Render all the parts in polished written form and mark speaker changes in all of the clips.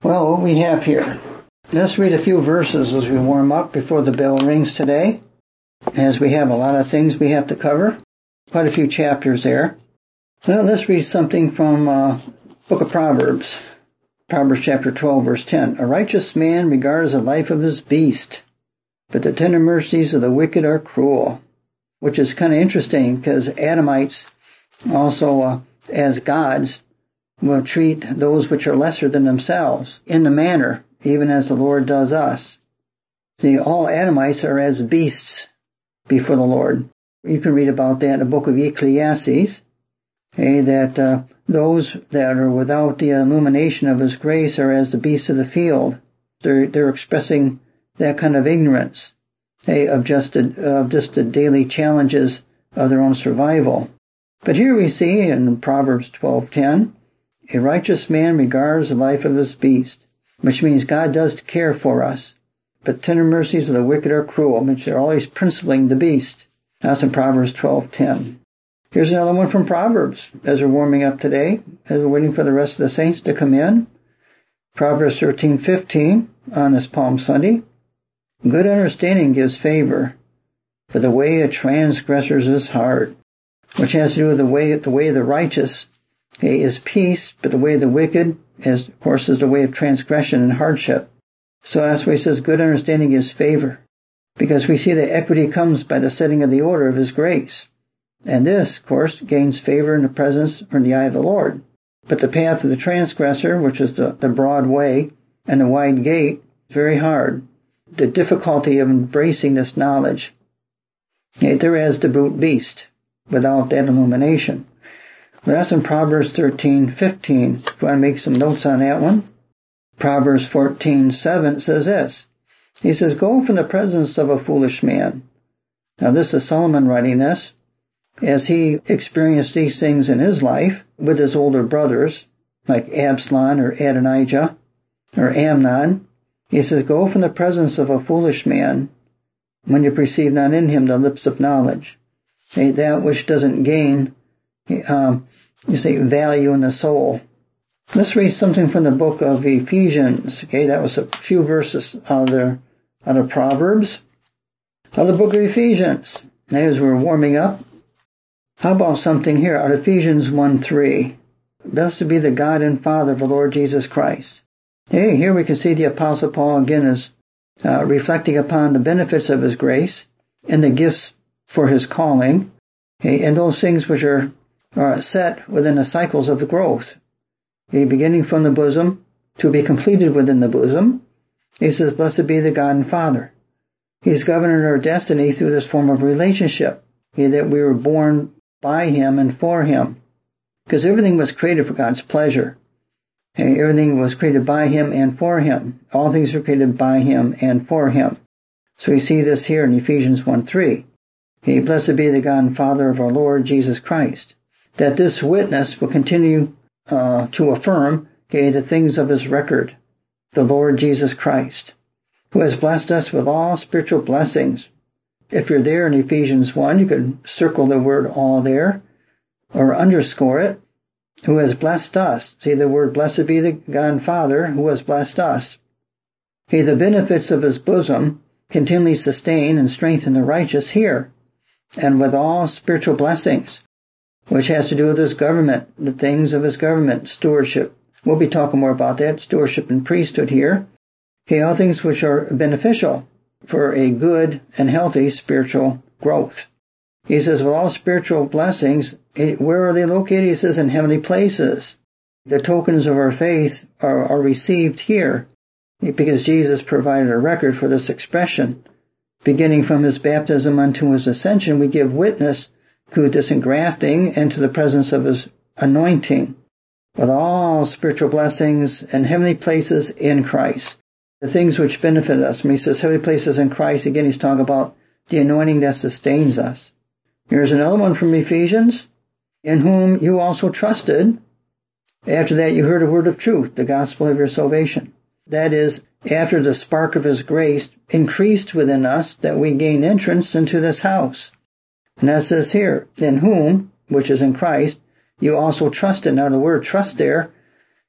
Speaker 1: Well, what we have here. Let's read a few verses as we warm up before the bell rings today, as we have a lot of things we have to cover. Quite a few chapters there. Well, let's read something from Book of Proverbs. Proverbs chapter 12, verse 10. A righteous man regards the life of his beast, but the tender mercies of the wicked are cruel. Which is kind of interesting, because Adamites also, as gods, will treat those which are lesser than themselves in the manner, even as the Lord does us. See, all Adamites are as beasts before the Lord. You can read about that in the book of Ecclesiastes, that those that are without the illumination of His grace are as the beasts of the field. They're expressing that kind of ignorance, of just the daily challenges of their own survival. But here we see in Proverbs 12:10, a righteous man regards the life of his beast, which means God does care for us. But tender mercies of the wicked are cruel, which they're always principling the beast. That's in Proverbs 12:10. Here's another one from Proverbs, as we're warming up today, as we're waiting for the rest of the saints to come in. Proverbs 13:15 on this Palm Sunday. Good understanding gives favor, for the way of transgressors is hard, which has to do with the way of the righteous is peace, but the way of the wicked is, of course, is the way of transgression and hardship. So that's why he says good understanding gives favor, because we see that equity comes by the setting of the order of His grace. And this, of course, gains favor in the presence or in the eye of the Lord. But the path of the transgressor, which is the broad way and the wide gate, is very hard. The difficulty of embracing this knowledge. They're as the brute beast, without that illumination. Well, that's in Proverbs 13:15. If you want to make some notes on that one. Proverbs 14:7 says this. He says, go from the presence of a foolish man. Now this is Solomon writing this, as he experienced these things in his life with his older brothers, like Absalom or Adonijah or Amnon. He says, go from the presence of a foolish man when you perceive not in him the lips of knowledge. That which doesn't gain, value in the soul. Let's read something from the book of Ephesians. That was a few verses out of Proverbs. Out of the book of Ephesians. As we're warming up, how about something here out of Ephesians 1:3? Blessed be the God and Father of the Lord Jesus Christ. Here we can see the Apostle Paul again is reflecting upon the benefits of his grace and the gifts for his calling, and those things which are set within the cycles of the growth, beginning from the bosom to be completed within the bosom. He says, blessed be the God and Father. He's governed our destiny through this form of relationship, that we were born by Him and for Him, because everything was created for God's pleasure. Everything was created by Him and for Him. All things were created by Him and for Him. So we see this here in Ephesians 1:3. Blessed be the God and Father of our Lord Jesus Christ. That this witness will continue to affirm the things of His record, the Lord Jesus Christ, who has blessed us with all spiritual blessings. If you're there in Ephesians 1, you could circle the word all there, or underscore it. Who has blessed us. See the word, blessed be the God and Father, who has blessed us. The benefits of His bosom continually sustain and strengthen the righteous here, and with all spiritual blessings, which has to do with His government, the things of His government, stewardship. We'll be talking more about that, stewardship and priesthood here. All things which are beneficial for a good and healthy spiritual growth. He says, with all spiritual blessings, where are they located? He says, in heavenly places. The tokens of our faith are received here, because Jesus provided a record for this expression. Beginning from His baptism unto His ascension, we give witness to this engrafting and to the presence of His anointing, with all spiritual blessings and heavenly places in Christ. The things which benefit us. When he says heavenly places in Christ, again, he's talking about the anointing that sustains us. Here's another one from Ephesians. In whom you also trusted. After that you heard a word of truth, the gospel of your salvation. That is, after the spark of His grace increased within us, that we gain entrance into this house. And that says here, in whom, which is in Christ, you also trusted. Now the word trust there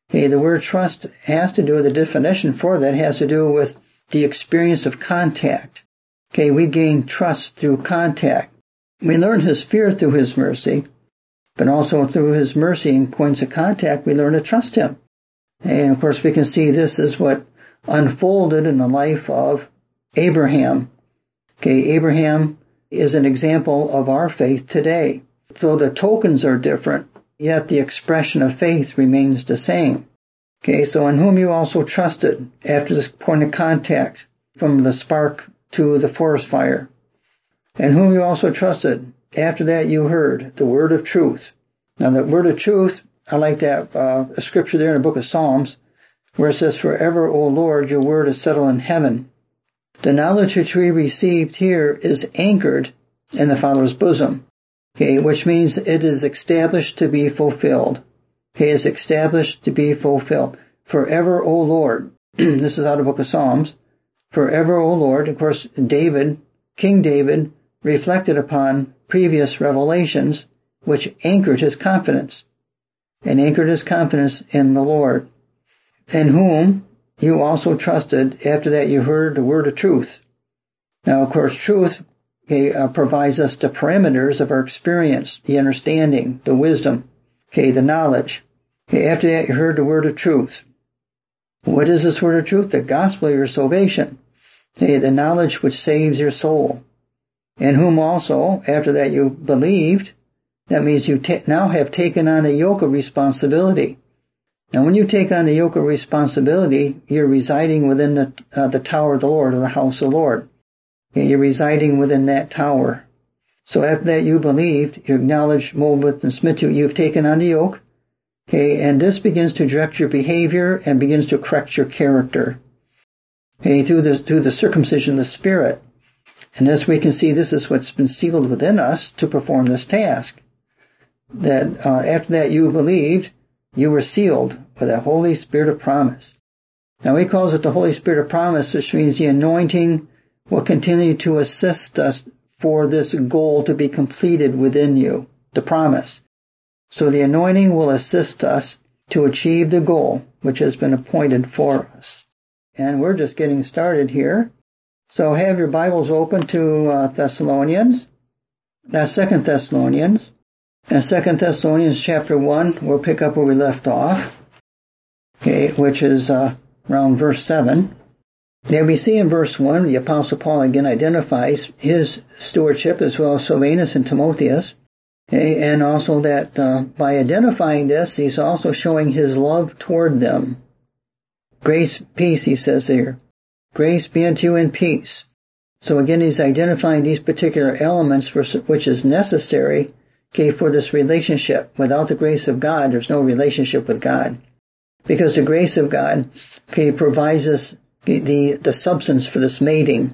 Speaker 1: Okay, the word trust has to do with the definition for that has to do with the experience of contact. Okay, we gain trust through contact. We learn his fear through his mercy, but also through his mercy and points of contact, we learn to trust him. And of course, we can see this is what unfolded in the life of Abraham. Okay, Abraham is an example of our faith today. Though the tokens are different, yet the expression of faith remains the same. Okay, so in whom you also trusted after this point of contact from the spark to the forest fire. And whom you also trusted after that you heard the word of truth. Now the word of truth, I like that scripture there in the book of Psalms where it says, forever, O Lord, your word is settled in heaven. The knowledge which we received here is anchored in the Father's bosom. Okay, which means it is established to be fulfilled. Okay, it's established to be fulfilled. Forever, O Lord. This is out of the book of Psalms. Forever, O Lord. Of course, David, King David, reflected upon previous revelations, which anchored his confidence. And anchored his confidence in the Lord. In whom you also trusted after that you heard the word of truth. Now, of course, truth provides us the parameters of our experience, the understanding, the wisdom, the knowledge. After that, you heard the word of truth. What is this word of truth? The gospel of your salvation. The knowledge which saves your soul. In whom also, after that you believed, that means you now have taken on a yoke of responsibility. Now, when you take on the yoke of responsibility, you're residing within the tower of the Lord, or the house of the Lord. You're residing within that tower. So after that you believed, you acknowledged Mobit and Smitu, you've taken on the yoke. And this begins to direct your behavior and begins to correct your character. Through the circumcision of the Spirit. And as we can see, this is what's been sealed within us to perform this task. That after that you believed, you were sealed with the Holy Spirit of promise. Now he calls it the Holy Spirit of promise, which means the anointing will continue to assist us for this goal to be completed within you, the promise. So the anointing will assist us to achieve the goal which has been appointed for us. And we're just getting started here. So have your Bibles open to Thessalonians. That's 2 Thessalonians. And 2 Thessalonians chapter 1, we'll pick up where we left off, which is around verse 7. There we see in verse 1, the Apostle Paul again identifies his stewardship as well as Silvanus and Timotheus. And also that by identifying this, he's also showing his love toward them. Grace, peace, he says there. Grace be unto you and peace. So again, he's identifying these particular elements which is necessary for this relationship. Without the grace of God, there's no relationship with God. Because the grace of God provides us the substance for this mating.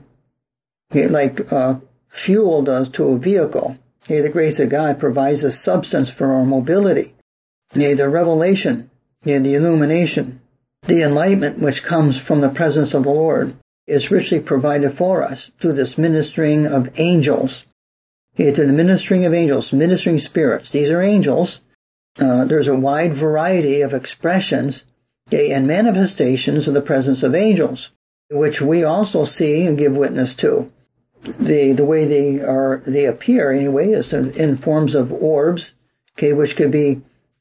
Speaker 1: Like fuel does to a vehicle. The grace of God provides us substance for our mobility. The revelation, the illumination, the enlightenment which comes from the presence of the Lord is richly provided for us through this ministering of angels. Through the ministering of angels, ministering spirits. These are angels. There's a wide variety of expressions and manifestations of the presence of angels, which we also see and give witness to. The way they appear anyway is in forms of orbs, which could be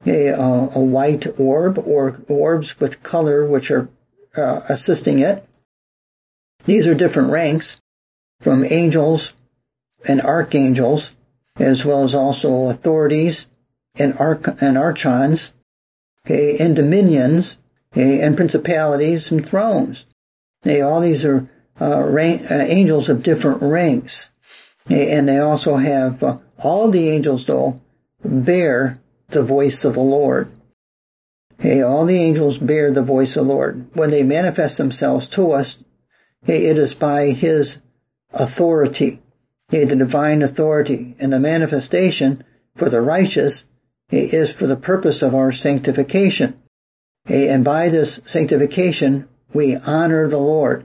Speaker 1: a white orb or orbs with color which are assisting it. These are different ranks from angels and archangels, as well as also authorities and archons, and dominions, and principalities and thrones. All these are angels of different ranks. And they also have, all of the angels, though, bear the voice of the Lord. All the angels bear the voice of the Lord. When they manifest themselves to us, it is by His authority, the divine authority. And the manifestation for the righteous is for the purpose of our sanctification. And by this sanctification, we honor the Lord.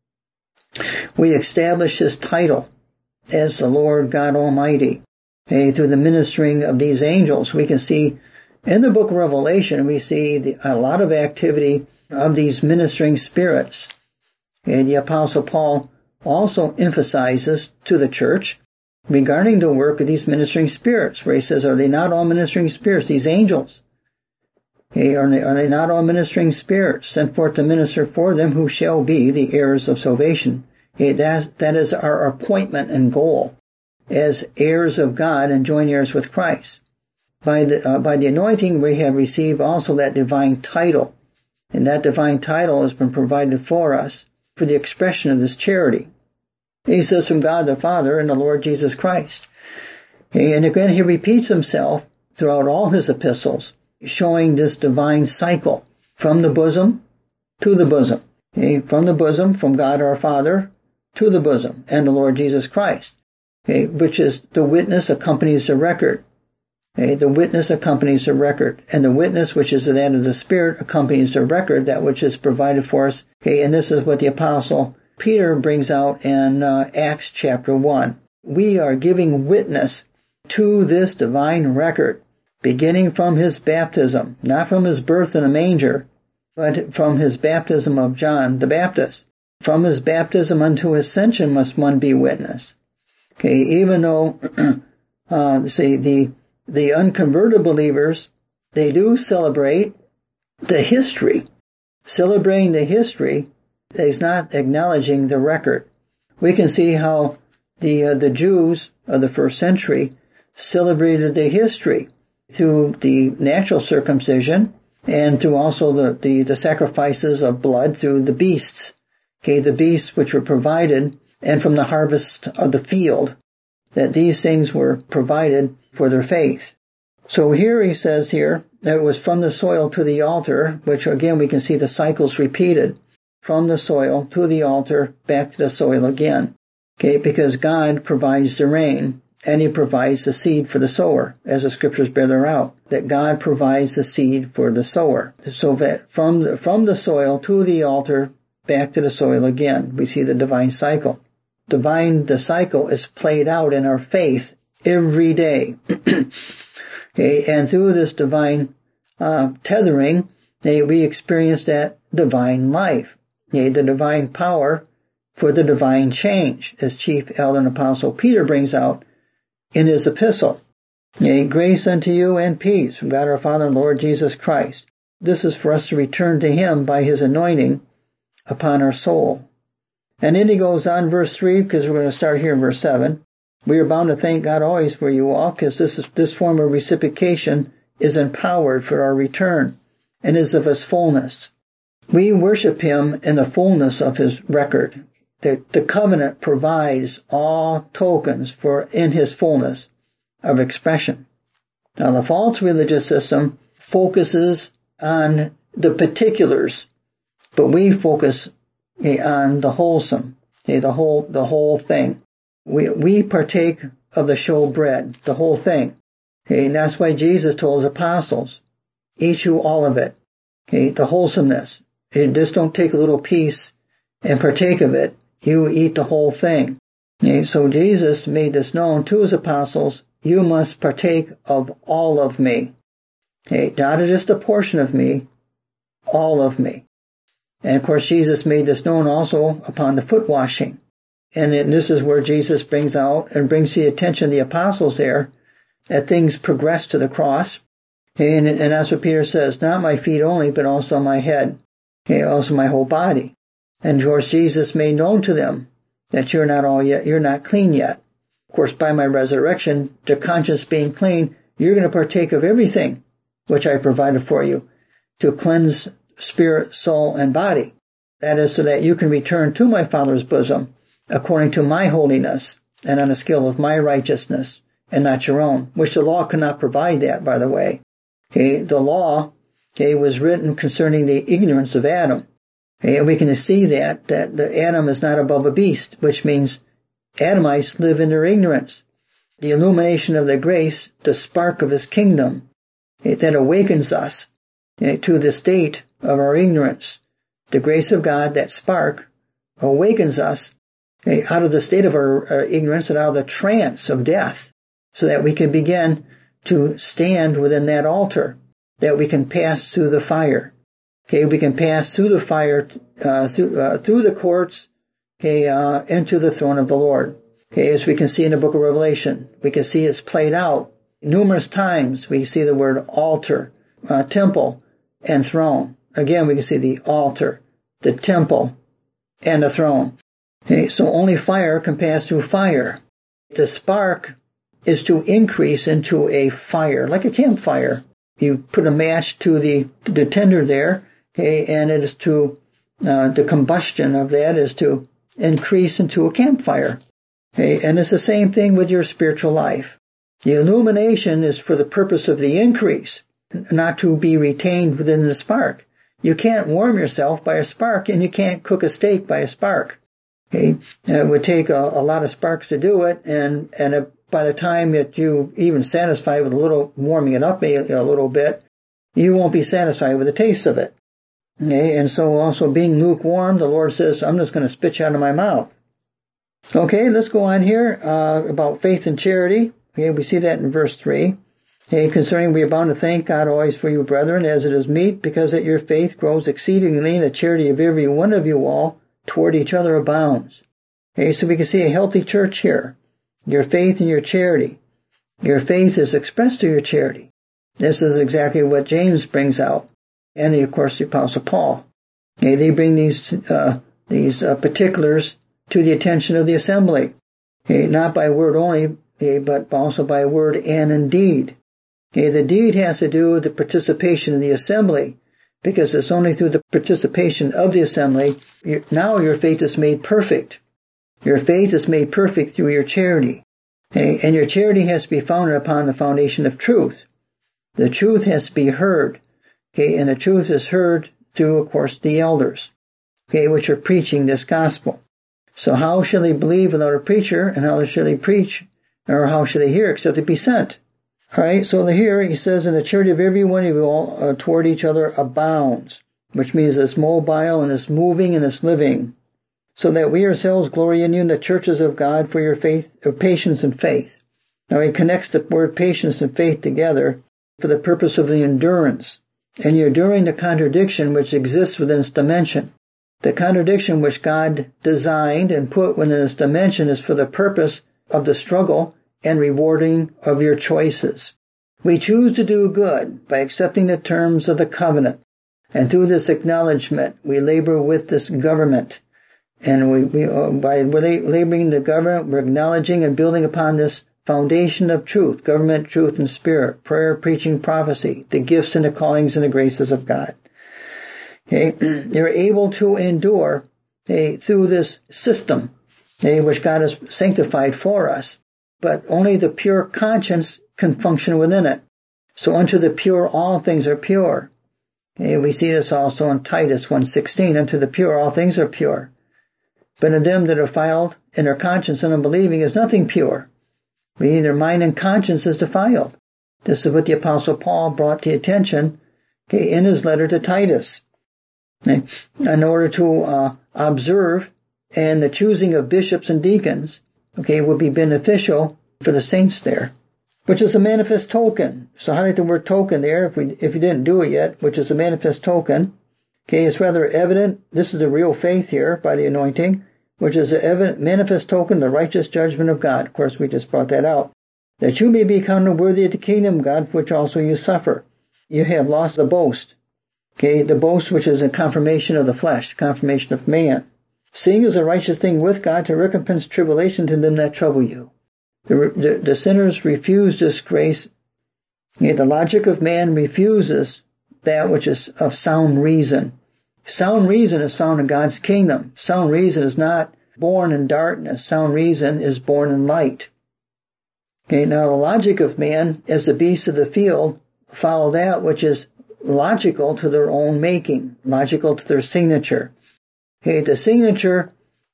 Speaker 1: We establish His title as the Lord God Almighty. Through the ministering of these angels, we can see In the book of Revelation, we see a lot of activity of these ministering spirits. And the Apostle Paul also emphasizes to the church regarding the work of these ministering spirits, where he says, are they not all ministering spirits, these angels? Are they not all ministering spirits sent forth to minister for them who shall be the heirs of salvation? That is our appointment and goal as heirs of God and joint heirs with Christ. By the anointing, we have received also that divine title, and that divine title has been provided for us for the expression of this charity. He says, from God the Father and the Lord Jesus Christ. And again, he repeats himself throughout all his epistles, showing this divine cycle from the bosom to the bosom. From the bosom, from God our Father to the bosom, and the Lord Jesus Christ, which is the witness accompanies the record. The witness accompanies the record, and the witness, which is that of the Spirit, accompanies the record, that which is provided for us. And this is what the Apostle Peter brings out in Acts chapter 1. We are giving witness to this divine record, beginning from his baptism, not from his birth in a manger, but from his baptism of John the Baptist. From his baptism unto ascension must one be witness. Even though, the unconverted believers, they do celebrate the history. Celebrating the history is not acknowledging the record. We can see how the Jews of the first century celebrated the history through the natural circumcision and through also the sacrifices of blood through the beasts. The beasts which were provided, and from the harvest of the field, that these things were provided for their faith. So here he says that it was from the soil to the altar, which again we can see the cycles repeated. From the soil to the altar, back to the soil again. Because God provides the rain, and he provides the seed for the sower, as the scriptures bear out, that God provides the seed for the sower. So that from the soil to the altar, back to the soil again, we see the divine cycle. The cycle is played out in our faith every day. And through this divine tethering, we experience that divine life, the divine power for the divine change, as Chief Elder and Apostle Peter brings out in his epistle. Grace unto you and peace from God our Father and Lord Jesus Christ. This is for us to return to him by his anointing upon our soul. And then he goes on, verse 3, because we're going to start here in verse 7. We are bound to thank God always for you all, because this form of reciprocation is empowered for our return and is of his fullness. We worship him in the fullness of his record. The covenant provides all tokens in his fullness of expression. Now, the false religious system focuses on the particulars, but we focus on the wholesome, the whole thing. We partake of the showbread, the whole thing. And that's why Jesus told his apostles, eat you all of it. The wholesomeness. Just don't take a little piece and partake of it. You eat the whole thing. So Jesus made this known to his apostles, you must partake of all of me. Not just a portion of me, all of me. And of course, Jesus made this known also upon the foot washing. And this is where Jesus brings out and brings the attention of the apostles there that things progress to the cross. And that's what Peter says, not my feet only, but also my head, also my whole body. And of course, Jesus made known to them that you're not clean yet. Of course, by my resurrection, the conscience being clean, you're going to partake of everything which I provided for you to cleanse spirit, soul, and body. That is so that you can return to my Father's bosom according to my holiness and on the scale of my righteousness and not your own, which the law cannot provide that, by the way. The law, was written concerning the ignorance of Adam. And we can see that Adam is not above a beast, which means Adamites live in their ignorance. The illumination of the grace, the spark of his kingdom, that awakens us to the state of our ignorance. The grace of God, that spark, awakens us out of the state of our ignorance and out of the trance of death, so that we can begin to stand within that altar that we can pass through the fire. Okay, we can pass through the fire, through the courts, okay, into the throne of the Lord. Okay, as we can see in the book of Revelation, we can see it's played out numerous times. We see the word altar, temple, and throne. Again, we can see the altar, the temple, and the throne. Okay, so only fire can pass through fire. The spark is to increase into a fire, like a campfire. You put a match to the tinder there, okay, and it is to, the combustion of that is to increase into a campfire. Okay, and it's the same thing with your spiritual life. The illumination is for the purpose of the increase, not to be retained within the spark. You can't warm yourself by a spark, and you can't cook a steak by a spark. Okay, it would take a lot of sparks to do it, and by the time that you even satisfied with a little warming it up a little bit, you won't be satisfied with the taste of it. Okay, and so also being lukewarm, the Lord says, I'm just going to spit you out of my mouth. Okay, let's go on here about faith and charity. Okay, we see that in verse 3. Okay, concerning we are bound to thank God always for you, brethren, as it is meet, because that your faith grows exceedingly, and the charity of every one of you all toward each other abounds. Okay, so we can see a healthy church here. Your faith and your charity. Your faith is expressed through your charity. This is exactly what James brings out. And of course the Apostle Paul. Okay, they bring these particulars to the attention of the assembly. Okay, not by word only, okay, but also by word and in deed. Okay, the deed has to do with the participation in the assembly, because it's only through the participation of the assembly, now your faith is made perfect. Your faith is made perfect through your charity. Okay, and your charity has to be founded upon the foundation of truth. The truth has to be heard. Okay, and the truth is heard through, of course, the elders, okay, which are preaching this gospel. So how shall they believe without a preacher, and how shall they preach, or how shall they hear except they be sent? All right, so here he says, and the charity of every one of you all toward each other abounds, which means it's mobile and it's moving and it's living, so that we ourselves glory in you in the churches of God for your faith, or patience and faith. Now he connects the word patience and faith together for the purpose of the endurance, and you're enduring the contradiction which exists within its dimension. The contradiction which God designed and put within its dimension is for the purpose of the struggle and rewarding of your choices. We choose to do good by accepting the terms of the covenant, and through this acknowledgement we labor with this government. And by laboring the government, we're acknowledging and building upon this foundation of truth, government, truth, and spirit, prayer, preaching, prophecy, the gifts and the callings and the graces of God. Okay, they're able to endure through this system which God has sanctified for us, but only the pure conscience can function within it. So unto the pure all things are pure. Okay, we see this also in Titus 1:16, unto the pure all things are pure. But in them that are defiled in their conscience and unbelieving is nothing pure. Their mind and conscience is defiled. This is what the Apostle Paul brought to attention in his letter to Titus. In order to observe, and the choosing of bishops and deacons, would be beneficial for the saints there, which is a manifest token. So highlight the word token there if you didn't do it yet, which is a manifest token. It's rather evident. This is the real faith here by the anointing, which is an evident manifest token, the righteous judgment of God. Of course, we just brought that out. That you may be counted worthy of the kingdom of God, for which also you suffer. You have lost the boast. The boast which is a confirmation of the flesh, confirmation of man. Seeing is a righteous thing with God to recompense tribulation to them that trouble you. The sinners refuse this grace. The logic of man refuses that which is of sound reason. Sound reason is found in God's kingdom. Sound reason is not born in darkness. Sound reason is born in light. Now the logic of man, as the beasts of the field, follow that which is logical to their own making, logical to their signature. The signature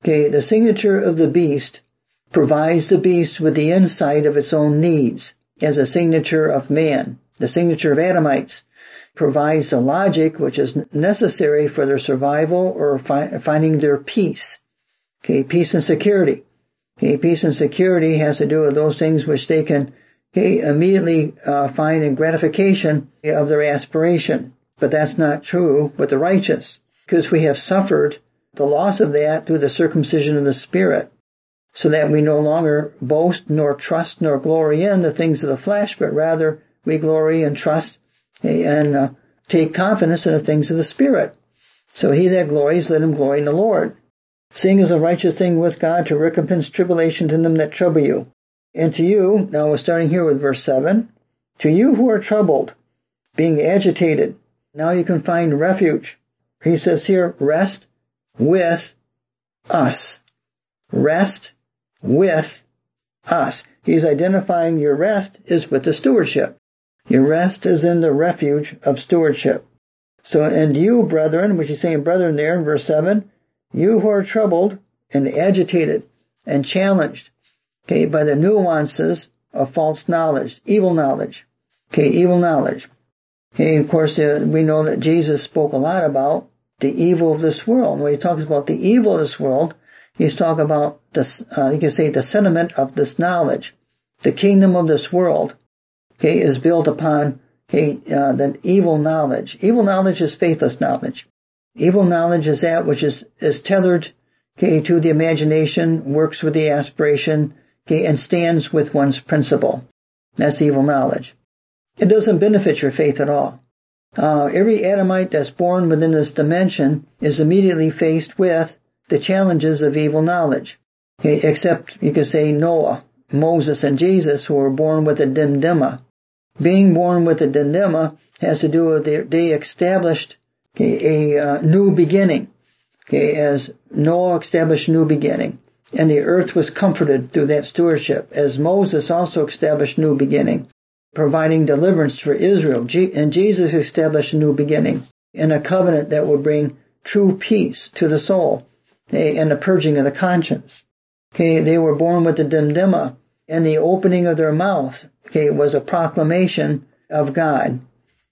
Speaker 1: of the beast provides the beast with the insight of its own needs, as a signature of man. The signature of Adamites provides the logic which is necessary for their survival or finding their peace. Peace and security. Peace and security has to do with those things which they can immediately find a gratification of their aspiration. But that's not true with the righteous, because we have suffered the loss of that through the circumcision of the Spirit, so that we no longer boast nor trust nor glory in the things of the flesh, but rather we glory and trust and take confidence in the things of the Spirit. So he that glories, let him glory in the Lord. Seeing is a righteous thing with God to recompense tribulation to them that trouble you. And to you, now we're starting here with verse 7, to you who are troubled, being agitated, now you can find refuge. He says here, rest with us. Rest with us. He's identifying your rest is with the stewardship. Your rest is in the refuge of stewardship. So, and you, brethren, which he's saying brethren there in verse 7, you who are troubled and agitated and challenged, by the nuances of false knowledge, evil knowledge. Evil knowledge. Of course, we know that Jesus spoke a lot about the evil of this world. When he talks about the evil of this world, he's talking about this, you can say the sentiment of this knowledge. The kingdom of this world, is built upon, the evil knowledge. Evil knowledge is faithless knowledge. Evil knowledge is that which is tethered, to the imagination, works with the aspiration, and stands with one's principle. That's evil knowledge. It doesn't benefit your faith at all. Every Adamite that's born within this dimension is immediately faced with the challenges of evil knowledge. Except, you could say, Noah, Moses, and Jesus, who were born with a dimdima. Being born with a dimdima has to do with they established a new beginning. As Noah established a new beginning. And the earth was comforted through that stewardship, as Moses also established a new beginning, providing deliverance for Israel. And Jesus established a new beginning in a covenant that would bring true peace to the soul and the purging of the conscience. They were born with the dimdima, and the opening of their mouth was a proclamation of God.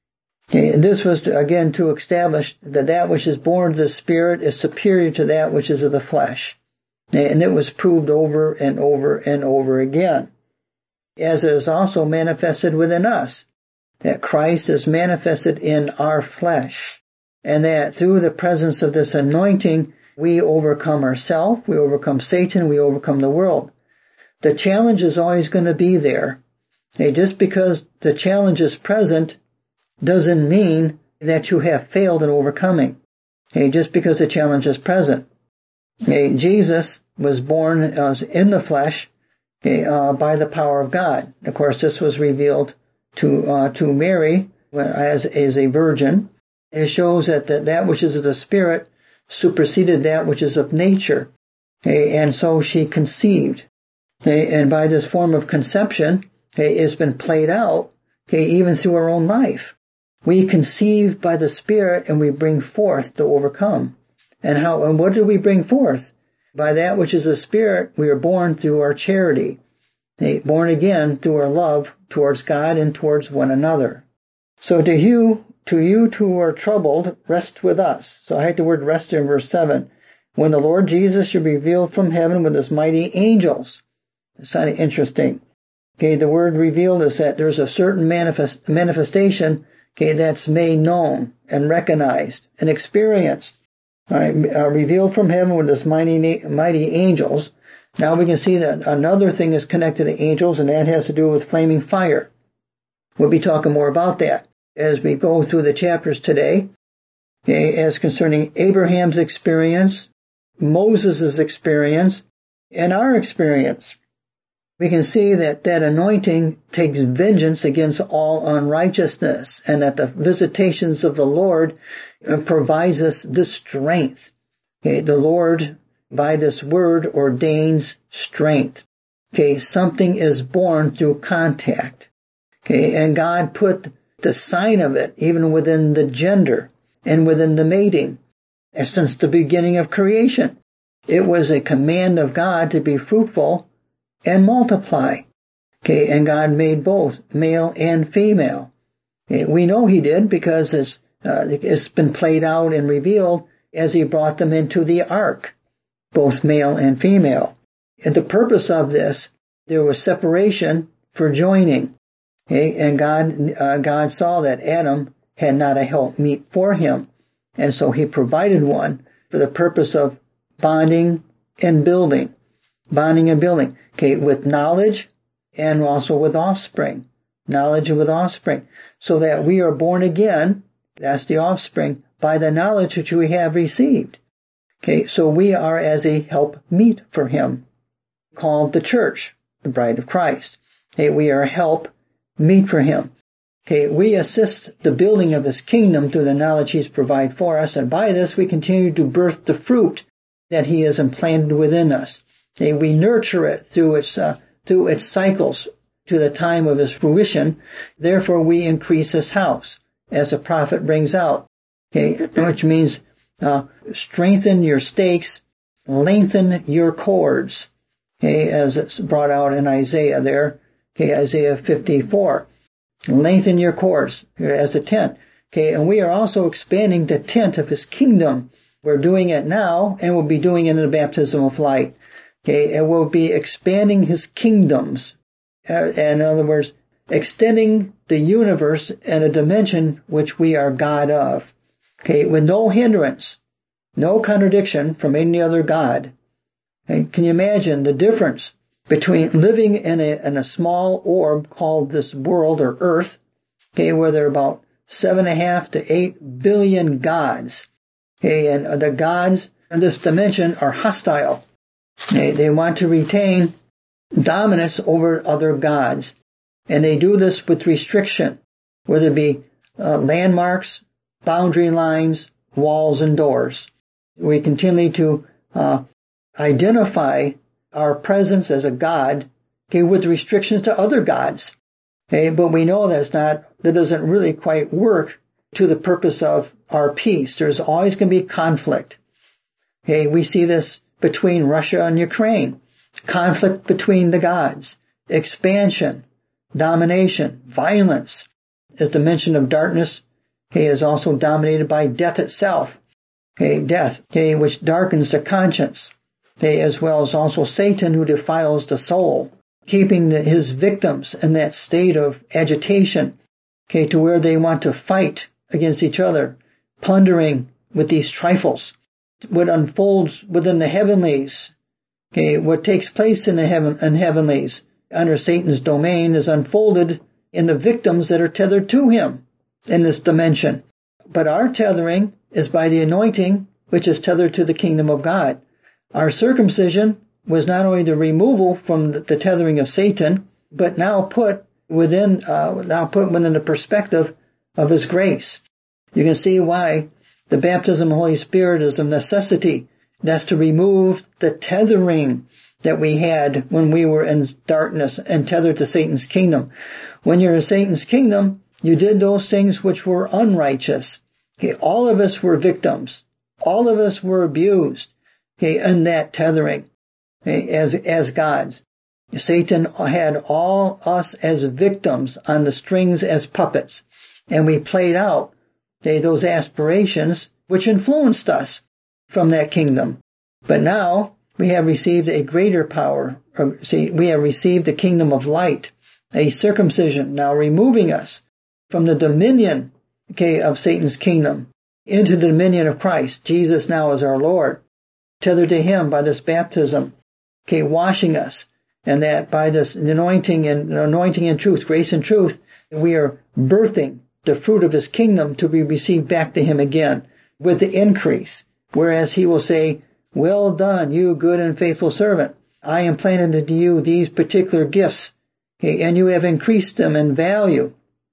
Speaker 1: And this was, again, to establish that which is born of the Spirit is superior to that which is of the flesh. And it was proved over and over and over again. As it is also manifested within us, that Christ is manifested in our flesh, and that through the presence of this anointing, we overcome ourselves, we overcome Satan, we overcome the world. The challenge is always going to be there. Just because the challenge is present doesn't mean that you have failed in overcoming. Just because the challenge is present. Jesus was born in the flesh by the power of God. Of course, this was revealed to Mary as a virgin. It shows that which is of the Spirit superseded that which is of nature. And so she conceived. And by this form of conception, it's been played out even through our own life. We conceive by the Spirit and we bring forth to overcome. And what do we bring forth? By that which is the Spirit, we are born through our charity. Born again through our love towards God and towards one another. So to you who are troubled, rest with us. So I hate the word rest in verse 7. When the Lord Jesus shall be revealed from heaven with his mighty angels. It's kind of interesting. The word revealed is that there's a certain manifestation, that's made known and recognized and experienced. Revealed from heaven with his mighty angels. Now we can see that another thing is connected to angels, and that has to do with flaming fire. We'll be talking more about that as we go through the chapters today, as concerning Abraham's experience, Moses' experience, and our experience. We can see that anointing takes vengeance against all unrighteousness, and that the visitations of the Lord provides us this strength. The Lord, by this word, ordains strength. Something is born through contact. And God put the sign of it even within the gender and within the mating. And since the beginning of creation, it was a command of God to be fruitful and multiply. And God made both male and female. We know he did because it's been played out and revealed as he brought them into the ark, both male and female. And the purpose of this, there was separation for joining. Okay? And God saw that Adam had not a helpmeet for him. And so he provided one for the purpose of bonding and building. Bonding and building. Okay, with knowledge and also with offspring. Knowledge and with offspring. So that we are born again, that's the offspring, by the knowledge which we have received. Okay, so we are as a helpmeet for him, called the church, the bride of Christ. Okay, we are a helpmeet for him. Okay, we assist the building of his kingdom through the knowledge he's provided for us, and by this we continue to birth the fruit that he has implanted within us. Okay, we nurture it through its cycles to the time of its fruition. Therefore, we increase his house, as the prophet brings out. Okay, which means strengthen your stakes, lengthen your cords. Okay, as it's brought out in Isaiah there. Okay, Isaiah 54. Lengthen your cords as the tent. Okay, and we are also expanding the tent of his kingdom. We're doing it now, and we'll be doing it in the baptism of light. Okay, and we'll be expanding his kingdoms. In other words, extending the universe in a dimension which we are God of. Okay, with no hindrance, no contradiction from any other God. Okay, can you imagine the difference between living in a small orb called this world or earth, okay, where there are about 7.5 to 8 billion gods. Okay, and the gods in this dimension are hostile. They want to retain dominance over other gods. And they do this with restriction, whether it be landmarks, boundary lines, walls, and doors. We continue to identify our presence as a god, okay, with restrictions to other gods. Okay, but we know that doesn't really quite work to the purpose of our peace. There's always going to be conflict. Okay, we see this between Russia and Ukraine. Conflict between the gods. Expansion. Domination. Violence. As the dimension of darkness, okay, is also dominated by death itself. Okay, death, okay, which darkens the conscience. Okay, as well as also Satan, who defiles the soul, keeping his victims in that state of agitation, okay, to where they want to fight against each other, plundering with these trifles. What unfolds within the heavenlies, okay, what takes place in the heavenlies under Satan's domain is unfolded in the victims that are tethered to him in this dimension. But our tethering is by the anointing, which is tethered to the kingdom of God. Our circumcision was not only the removal from the tethering of Satan, but now put within the perspective of his grace. You can see why the baptism of the Holy Spirit is a necessity. That's to remove the tethering that we had when we were in darkness and tethered to Satan's kingdom. When you're in Satan's kingdom, you did those things which were unrighteous. Okay, all of us were victims. All of us were abused. Okay, in that tethering, okay, as gods. Satan had all us as victims on the strings as puppets. And we played out, okay, those aspirations which influenced us from that kingdom. But now we have received a greater power. We have received the kingdom of light, a circumcision, now removing us from the dominion, okay, of Satan's kingdom into the dominion of Christ. Jesus now is our Lord. Tethered to him by this baptism, okay, washing us, and that by this anointing and truth, grace and truth, we are birthing the fruit of his kingdom to be received back to him again with the increase. Whereas he will say, well done, you good and faithful servant. I implanted into you these particular gifts, okay, and you have increased them in value.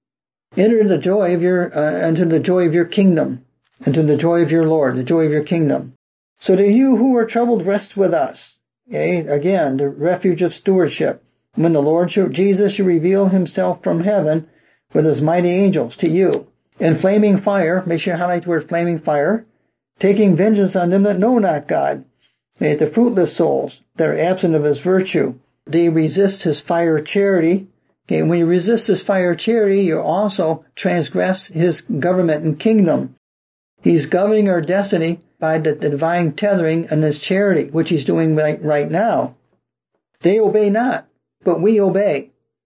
Speaker 1: Enter the joy of into the joy of your kingdom, into the joy of your Lord, the joy of your kingdom. So to you who are troubled, rest with us. Okay, again, the refuge of stewardship. When the Lord Jesus shall reveal himself from heaven with his mighty angels to you in flaming fire, make sure you highlight the word flaming fire, taking vengeance on them that know not God, okay, the fruitless souls that are absent of his virtue. They resist his fire of charity. Okay, when you resist his fire of charity, you also transgress his government and kingdom. He's governing our destiny by the divine tethering and his charity, which he's doing right now. They obey not, but we obey.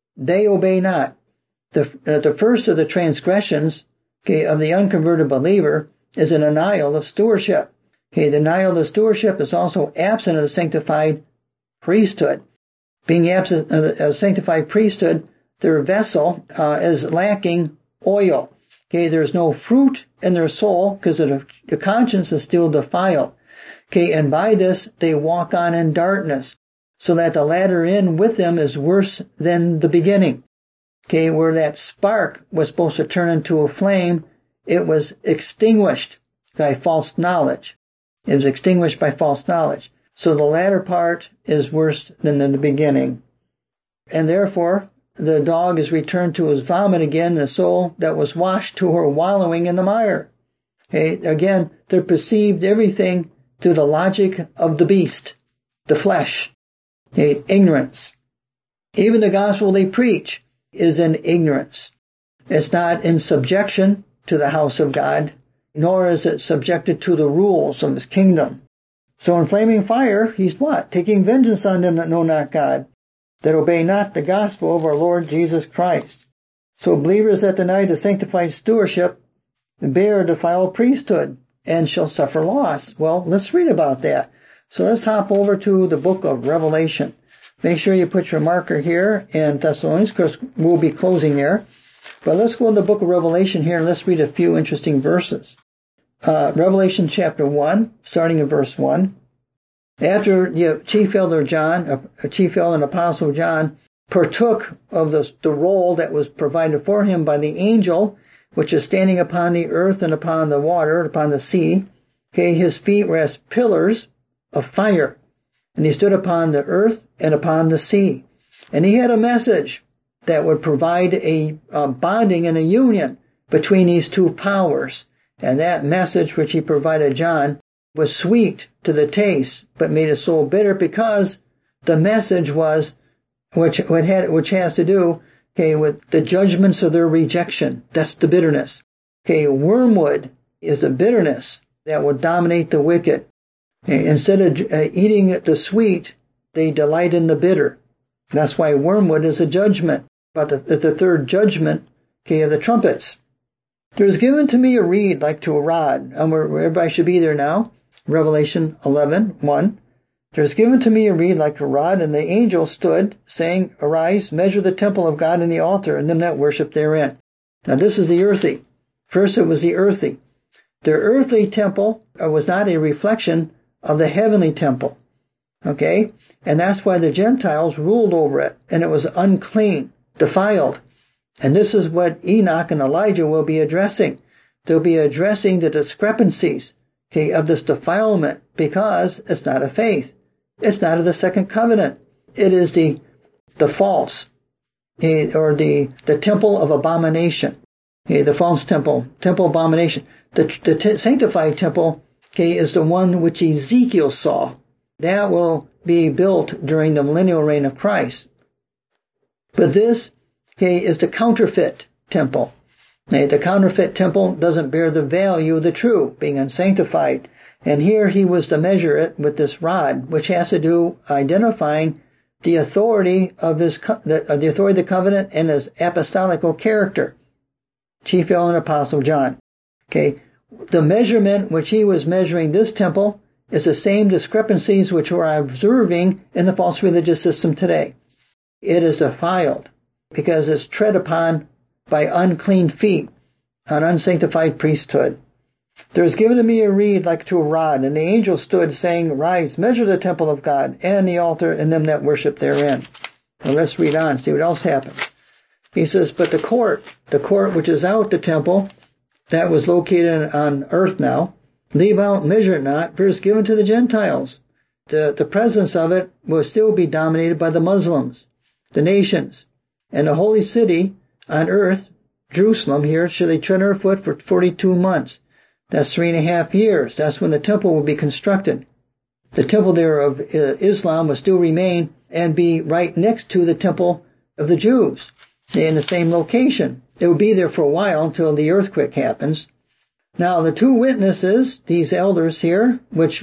Speaker 1: they obey not. The first of the transgressions, of the unconverted believer is a denial of stewardship. Denial of stewardship is also absent of the sanctified priesthood. Being absent of the sanctified priesthood, their vessel is lacking oil. There's no fruit in their soul because the conscience is still defiled. And by this they walk on in darkness, so that the latter end with them is worse than the beginning. Where that spark was supposed to turn into a flame, it was extinguished by false knowledge. It was extinguished by false knowledge. So the latter part is worse than the beginning. And therefore, the dog is returned to his vomit again, the soul that was washed to her wallowing in the mire. Again, they perceived everything through the logic of the beast, the flesh, ignorance. Even the gospel they preach is in ignorance. It's not in subjection to the house of God, nor is it subjected to the rules of his kingdom. So in flaming fire, he's what? Taking vengeance on them that know not God, that obey not the gospel of our Lord Jesus Christ. So believers that deny the sanctified stewardship bear defiled priesthood and shall suffer loss. Well, let's read about that. So let's hop over to the book of Revelation. Make sure you put your marker here in Thessalonians, because we'll be closing there. But let's go to the book of Revelation here and let's read a few interesting verses. Revelation chapter 1, starting in verse 1. After the chief elder John, chief elder and apostle John, partook of the role that was provided for him by the angel, which is standing upon the earth and upon the water, upon the sea. His feet were as pillars of fire, and he stood upon the earth and upon the sea. And he had a message that would provide a bonding and a union between these two powers. And that message which he provided John was sweet to the taste, but made his soul bitter, because the message was, which has to do, with the judgments of their rejection. That's the bitterness. Wormwood is the bitterness that will dominate the wicked. Instead of eating the sweet, they delight in the bitter. That's why wormwood is a judgment. But the third judgment, of the trumpets. There was given to me a reed like to a rod. Where everybody should be there now. Revelation 11:1. There was given to me a reed like a rod, and the angel stood, saying, Arise, measure the temple of God and the altar, and them that worship therein. Now this is the earthy. First it was the earthy. The earthly temple was not a reflection of the heavenly temple. And that's why the Gentiles ruled over it, and it was unclean, defiled. And this is what Enoch and Elijah will be addressing. They'll be addressing the discrepancies, of this defilement, because it's not of faith. It's not of the second covenant. It is the false, or the temple of abomination. The false temple abomination. The sanctified temple, is the one which Ezekiel saw. That will be built during the millennial reign of Christ. But this, is the counterfeit temple. The counterfeit temple doesn't bear the value of the true, being unsanctified. And here he was to measure it with this rod, which has to do identifying the authority of the authority of the covenant and his apostolical character. Chief elder and apostle John. The measurement which he was measuring this temple is the same discrepancies which we're observing in the false religious system today. It is defiled because it's tread upon by unclean feet, an unsanctified priesthood. There was given to me a reed like to a rod, and the angel stood, saying, Rise, measure the temple of God, and the altar, and them that worship therein. Well, let's read on, see what else happens. He says, But the court which is out the temple, that was located on earth now, leave out, measure it not, for it is given to the Gentiles. The presence of it will still be dominated by the Muslims, the nations, and the holy city on earth, Jerusalem here, shall they tread underfoot for 42 months. That's 3.5 years. That's when the temple will be constructed. The temple there of Islam will still remain and be right next to the temple of the Jews in the same location. It will be there for a while until the earthquake happens. Now the two witnesses, these elders here, which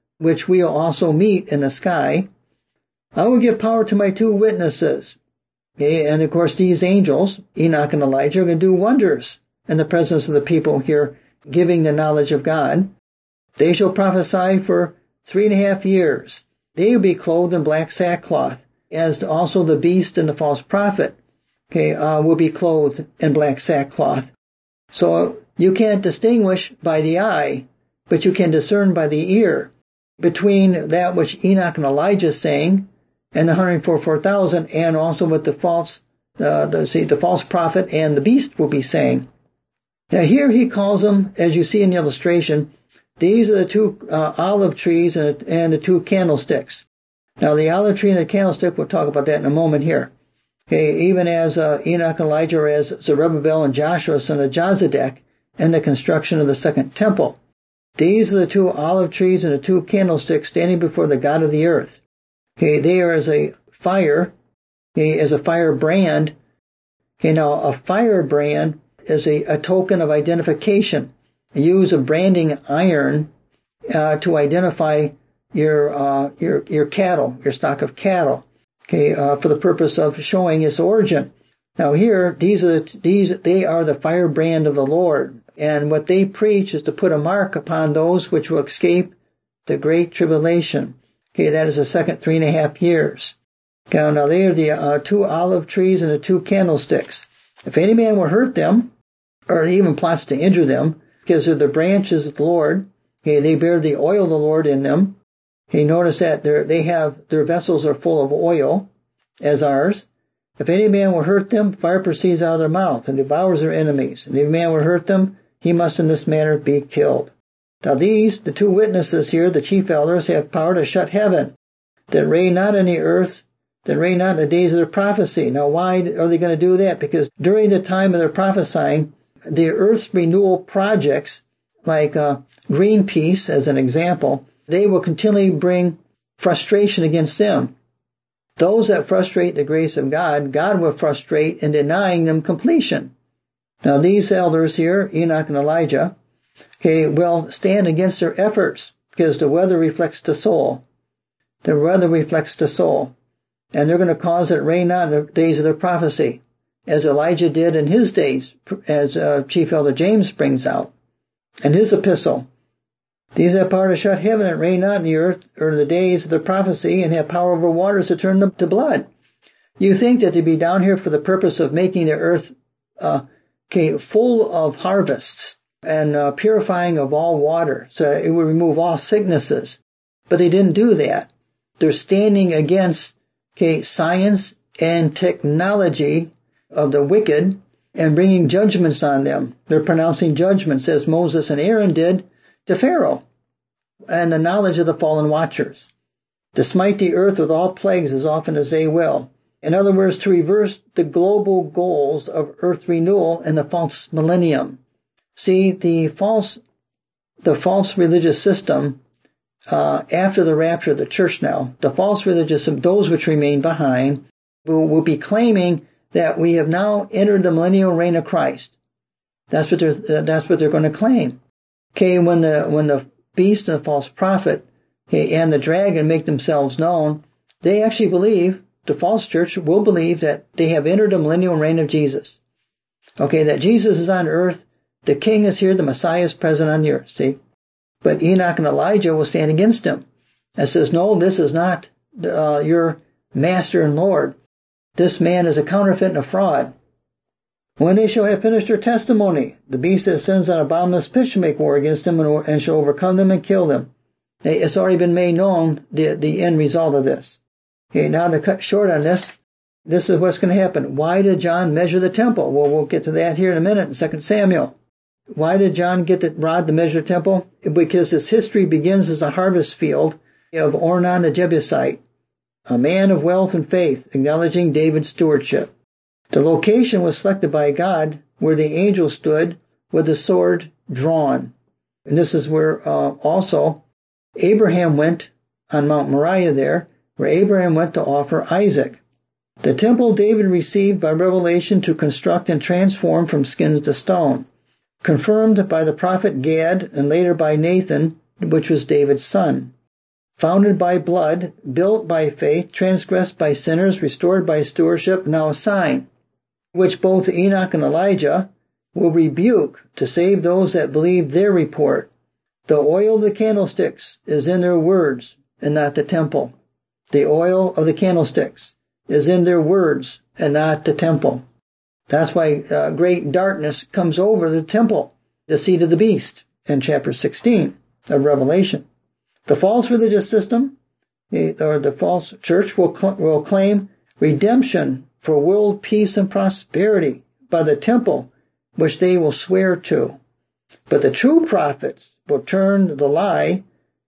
Speaker 1: we'll also meet in the sky, I will give power to my two witnesses, Okay, and of course these angels, Enoch and Elijah, are going to do wonders in the presence of the people here, giving the knowledge of God. They shall prophesy for 3.5 years. They will be clothed in black sackcloth, as also the beast and the false prophet, will be clothed in black sackcloth. So you can't distinguish by the eye, but you can discern by the ear between that which Enoch and Elijah is saying and the 144,000, and also what the false prophet and the beast will be saying. Now here he calls them, as you see in the illustration, these are the two olive trees and the two candlesticks. Now the olive tree and the candlestick, we'll talk about that in a moment here. Okay, even as Enoch and Elijah, or as Zerubbabel and Joshua, son of Jozadak, in the construction of the second temple. These are the two olive trees and the two candlesticks standing before the God of the earth. Okay, they are as a fire, as a firebrand. Okay, now a firebrand is a token of identification. You use a branding iron to identify your cattle, your stock of cattle. Okay, for the purpose of showing its origin. Now here, they are the firebrand of the Lord, and what they preach is to put a mark upon those which will escape the great tribulation. Okay, that is the second 3.5 years. Okay, now they are the two olive trees and the two candlesticks. If any man will hurt them, or even plots to injure them, because they're the branches of the Lord, okay, they bear the oil of the Lord in them. Okay, notice that their vessels are full of oil, as ours. If any man will hurt them, fire proceeds out of their mouth and devours their enemies. And if any man will hurt them, he must in this manner be killed. Now these, the two witnesses here, the chief elders, have power to shut heaven, that rain not on the earth, that rain not in the days of their prophecy. Now why are they going to do that? Because during the time of their prophesying, the earth's renewal projects, like Greenpeace as an example, they will continually bring frustration against them. Those that frustrate the grace of God, God will frustrate in denying them completion. Now these elders here, Enoch and Elijah, will stand against their efforts, because the weather reflects the soul. The weather reflects the soul. And they're going to cause it rain not in the days of their prophecy, as Elijah did in his days, as Chief Elder James brings out in his epistle. These have power to shut heaven and rain not in the earth, or in the days of their prophecy, and have power over waters to turn them to blood. You think that they'd be down here for the purpose of making the earth full of harvests and purifying of all water, so it would remove all sicknesses. But they didn't do that. They're standing against science and technology of the wicked and bringing judgments on them. They're pronouncing judgments, as Moses and Aaron did to Pharaoh, and the knowledge of the fallen watchers, to smite the earth with all plagues as often as they will. In other words, to reverse the global goals of earth renewal and the false millennium. See, the false religious system, after the rapture of the church now, the false religious system, those which remain behind, will be claiming that we have now entered the millennial reign of Christ. That's what they're going to claim. When the beast and the false prophet, and the dragon make themselves known, they actually believe, the false church will believe, that they have entered the millennial reign of Jesus. That Jesus is on earth, the king is here, the Messiah is present on the earth, see? But Enoch and Elijah will stand against him and says, no, this is not your master and Lord. This man is a counterfeit and a fraud. When they shall have finished their testimony, the beast that sends on a bottomless pit shall make war against them and shall overcome them and kill them. It's already been made known, the end result of this. Now to cut short on this is what's going to happen. Why did John measure the temple? Well, we'll get to that here in a minute in 2 Samuel. Why did John get the rod to measure the temple? Because his history begins as a harvest field of Ornan the Jebusite, a man of wealth and faith, acknowledging David's stewardship. The location was selected by God where the angel stood with the sword drawn. And this is where also Abraham went on Mount Moriah there, where Abraham went to offer Isaac. The temple David received by revelation to construct and transform from skins to stone, confirmed by the prophet Gad and later by Nathan, which was David's son. founded by blood, built by faith, transgressed by sinners, restored by stewardship, now a sign, which both Enoch and Elijah will rebuke to save those that believe their report. The oil of the candlesticks is in their words and not the temple. The oil of the candlesticks is in their words and not the temple. That's why great darkness comes over the temple, the seat of the beast, in chapter 16 of Revelation. The false religious system, or the false church, will claim redemption for world peace and prosperity by the temple, which they will swear to. But the true prophets will turn the lie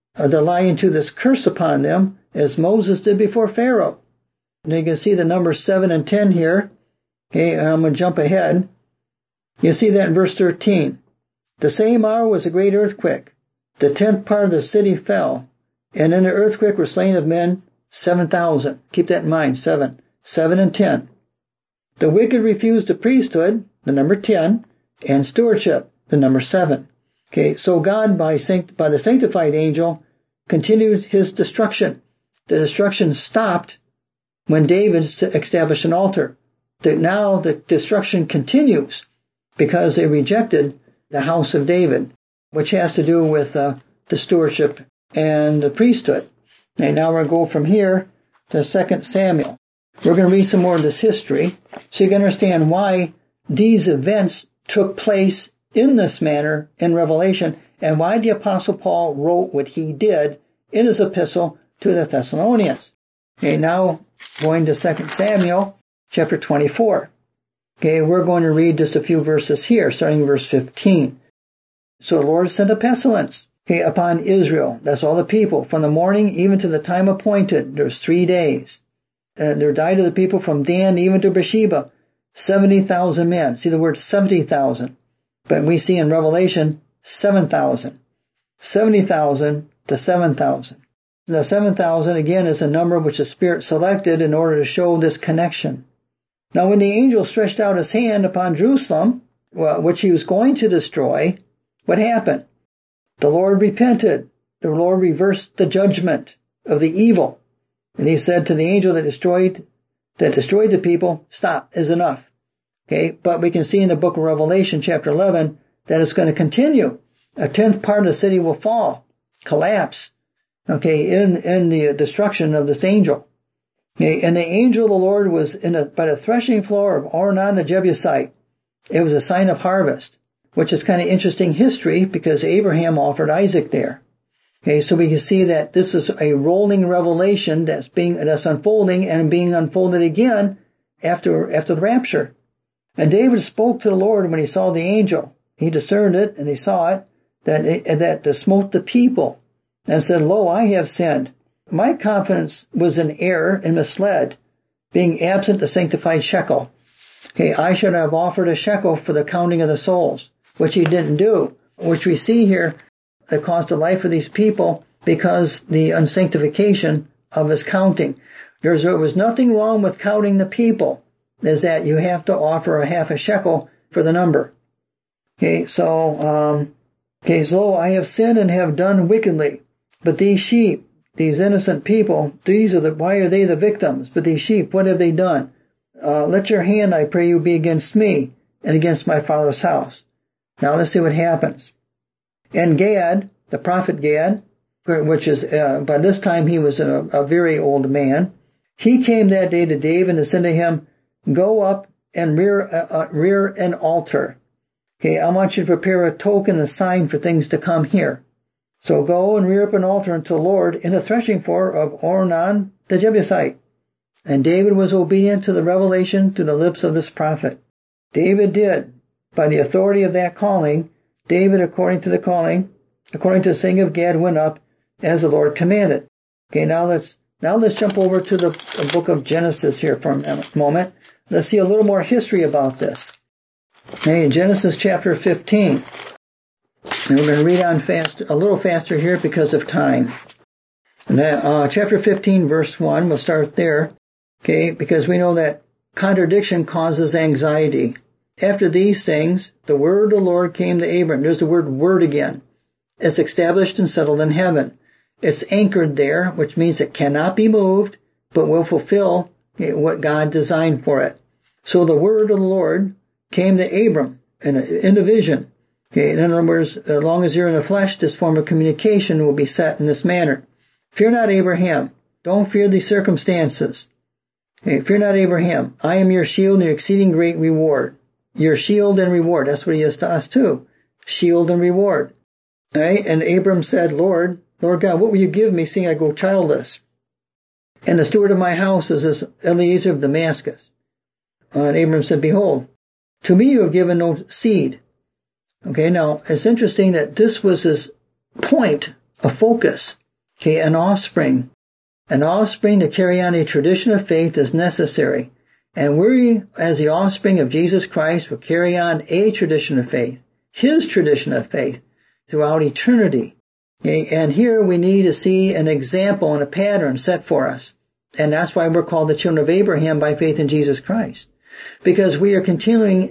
Speaker 1: into this curse upon them, as Moses did before Pharaoh. And you can see the numbers 7 and 10 here. Okay, I'm going to jump ahead. You see that in verse 13. The same hour was a great earthquake. The 10th part of the city fell, and in the earthquake were slain of men 7,000. Keep that in mind, 7 and 10. The wicked refused the priesthood, the number 10, and stewardship, the number 7. Okay, so God, by the sanctified angel, continued his destruction. The destruction stopped when David established an altar. Now the destruction continues because they rejected the house of David, which has to do with the stewardship and the priesthood. And now we're going to go from here to 2 Samuel. We're going to read some more of this history so you can understand why these events took place in this manner in Revelation and why the Apostle Paul wrote what he did in his epistle to the Thessalonians. Okay, now going to 2 Samuel chapter 24. Okay, we're going to read just a few verses here, starting in verse 15. So the Lord sent a pestilence, okay, upon Israel. That's all the people. From the morning even to the time appointed, there's 3 days. And there died of the people from Dan even to Beersheba 70,000 men. See the word 70,000. But we see in Revelation 7,000. 70,000 to 7,000. The 7,000 again is a number which the Spirit selected in order to show this connection. Now when the angel stretched out his hand upon Jerusalem, which he was going to destroy, what happened? The Lord repented. The Lord reversed the judgment of the evil. And he said to the angel that destroyed the people, stop, is enough. Okay, but we can see in the book of Revelation, chapter 11, that it's going to continue. A 10th part of the city will fall, collapse, okay, in the destruction of this angel. Okay, and the angel of the Lord was by the threshing floor of Ornan the Jebusite. It was a sign of harvest, which is kind of interesting history because Abraham offered Isaac there. Okay, so we can see that this is a rolling revelation that's unfolding and being unfolded again after the rapture. And David spoke to the Lord when he saw the angel. He discerned it and he saw it that smote the people and said, "Lo, I have sinned. My confidence was in error and misled, being absent the sanctified shekel. Okay, I should have offered a shekel for the counting of the souls, which he didn't do, which we see here that cost the life of these people because the unsanctification of his counting. There was nothing wrong with counting the people, is that you have to offer a half a shekel for the number. Okay, so I have sinned and have done wickedly, but these sheep, these innocent people, why are they the victims? But these sheep, what have they done? Let your hand, I pray you, be against me and against my father's house." Now let's see what happens. And Gad, the prophet Gad, which is, by this time he was a very old man, he came that day to David and said to him, "Go up and rear an altar." Okay, I want you to prepare a token, a sign for things to come here. So go and rear up an altar unto the Lord in the threshing floor of Ornan the Jebusite. And David was obedient to the revelation through the lips of this prophet. David did, by the authority of that calling, David, according to the saying of Gad, went up as the Lord commanded. Okay, now let's jump over to the book of Genesis here for a moment. Let's see a little more history about this. Okay, Genesis chapter 15. And we're going to read on a little faster here because of time. Chapter 15, verse 1, we'll start there. Okay, because we know that contradiction causes anxiety. After these things, the word of the Lord came to Abram. There's the word again. It's established and settled in heaven. It's anchored there, which means it cannot be moved, but will fulfill what God designed for it. So the word of the Lord came to Abram in a vision. Okay, in other words, as long as you're in the flesh, this form of communication will be set in this manner. Fear not, Abraham. Don't fear these circumstances. Okay, fear not, Abraham. I am your shield and your exceeding great reward. Your shield and reward. That's what he is to us too. Shield and reward. All right? And Abram said, Lord God, what will you give me seeing I go childless? And the steward of my house is this Eliezer of Damascus. And Abram said, behold, to me you have given no seed. Okay, now it's interesting that this was his point of focus. Okay, an offspring. An offspring to carry on a tradition of faith is necessary. And we, as the offspring of Jesus Christ, will carry on a tradition of faith, his tradition of faith, throughout eternity. Okay, and here we need to see an example and a pattern set for us. And that's why we're called the children of Abraham by faith in Jesus Christ. Because we are continuing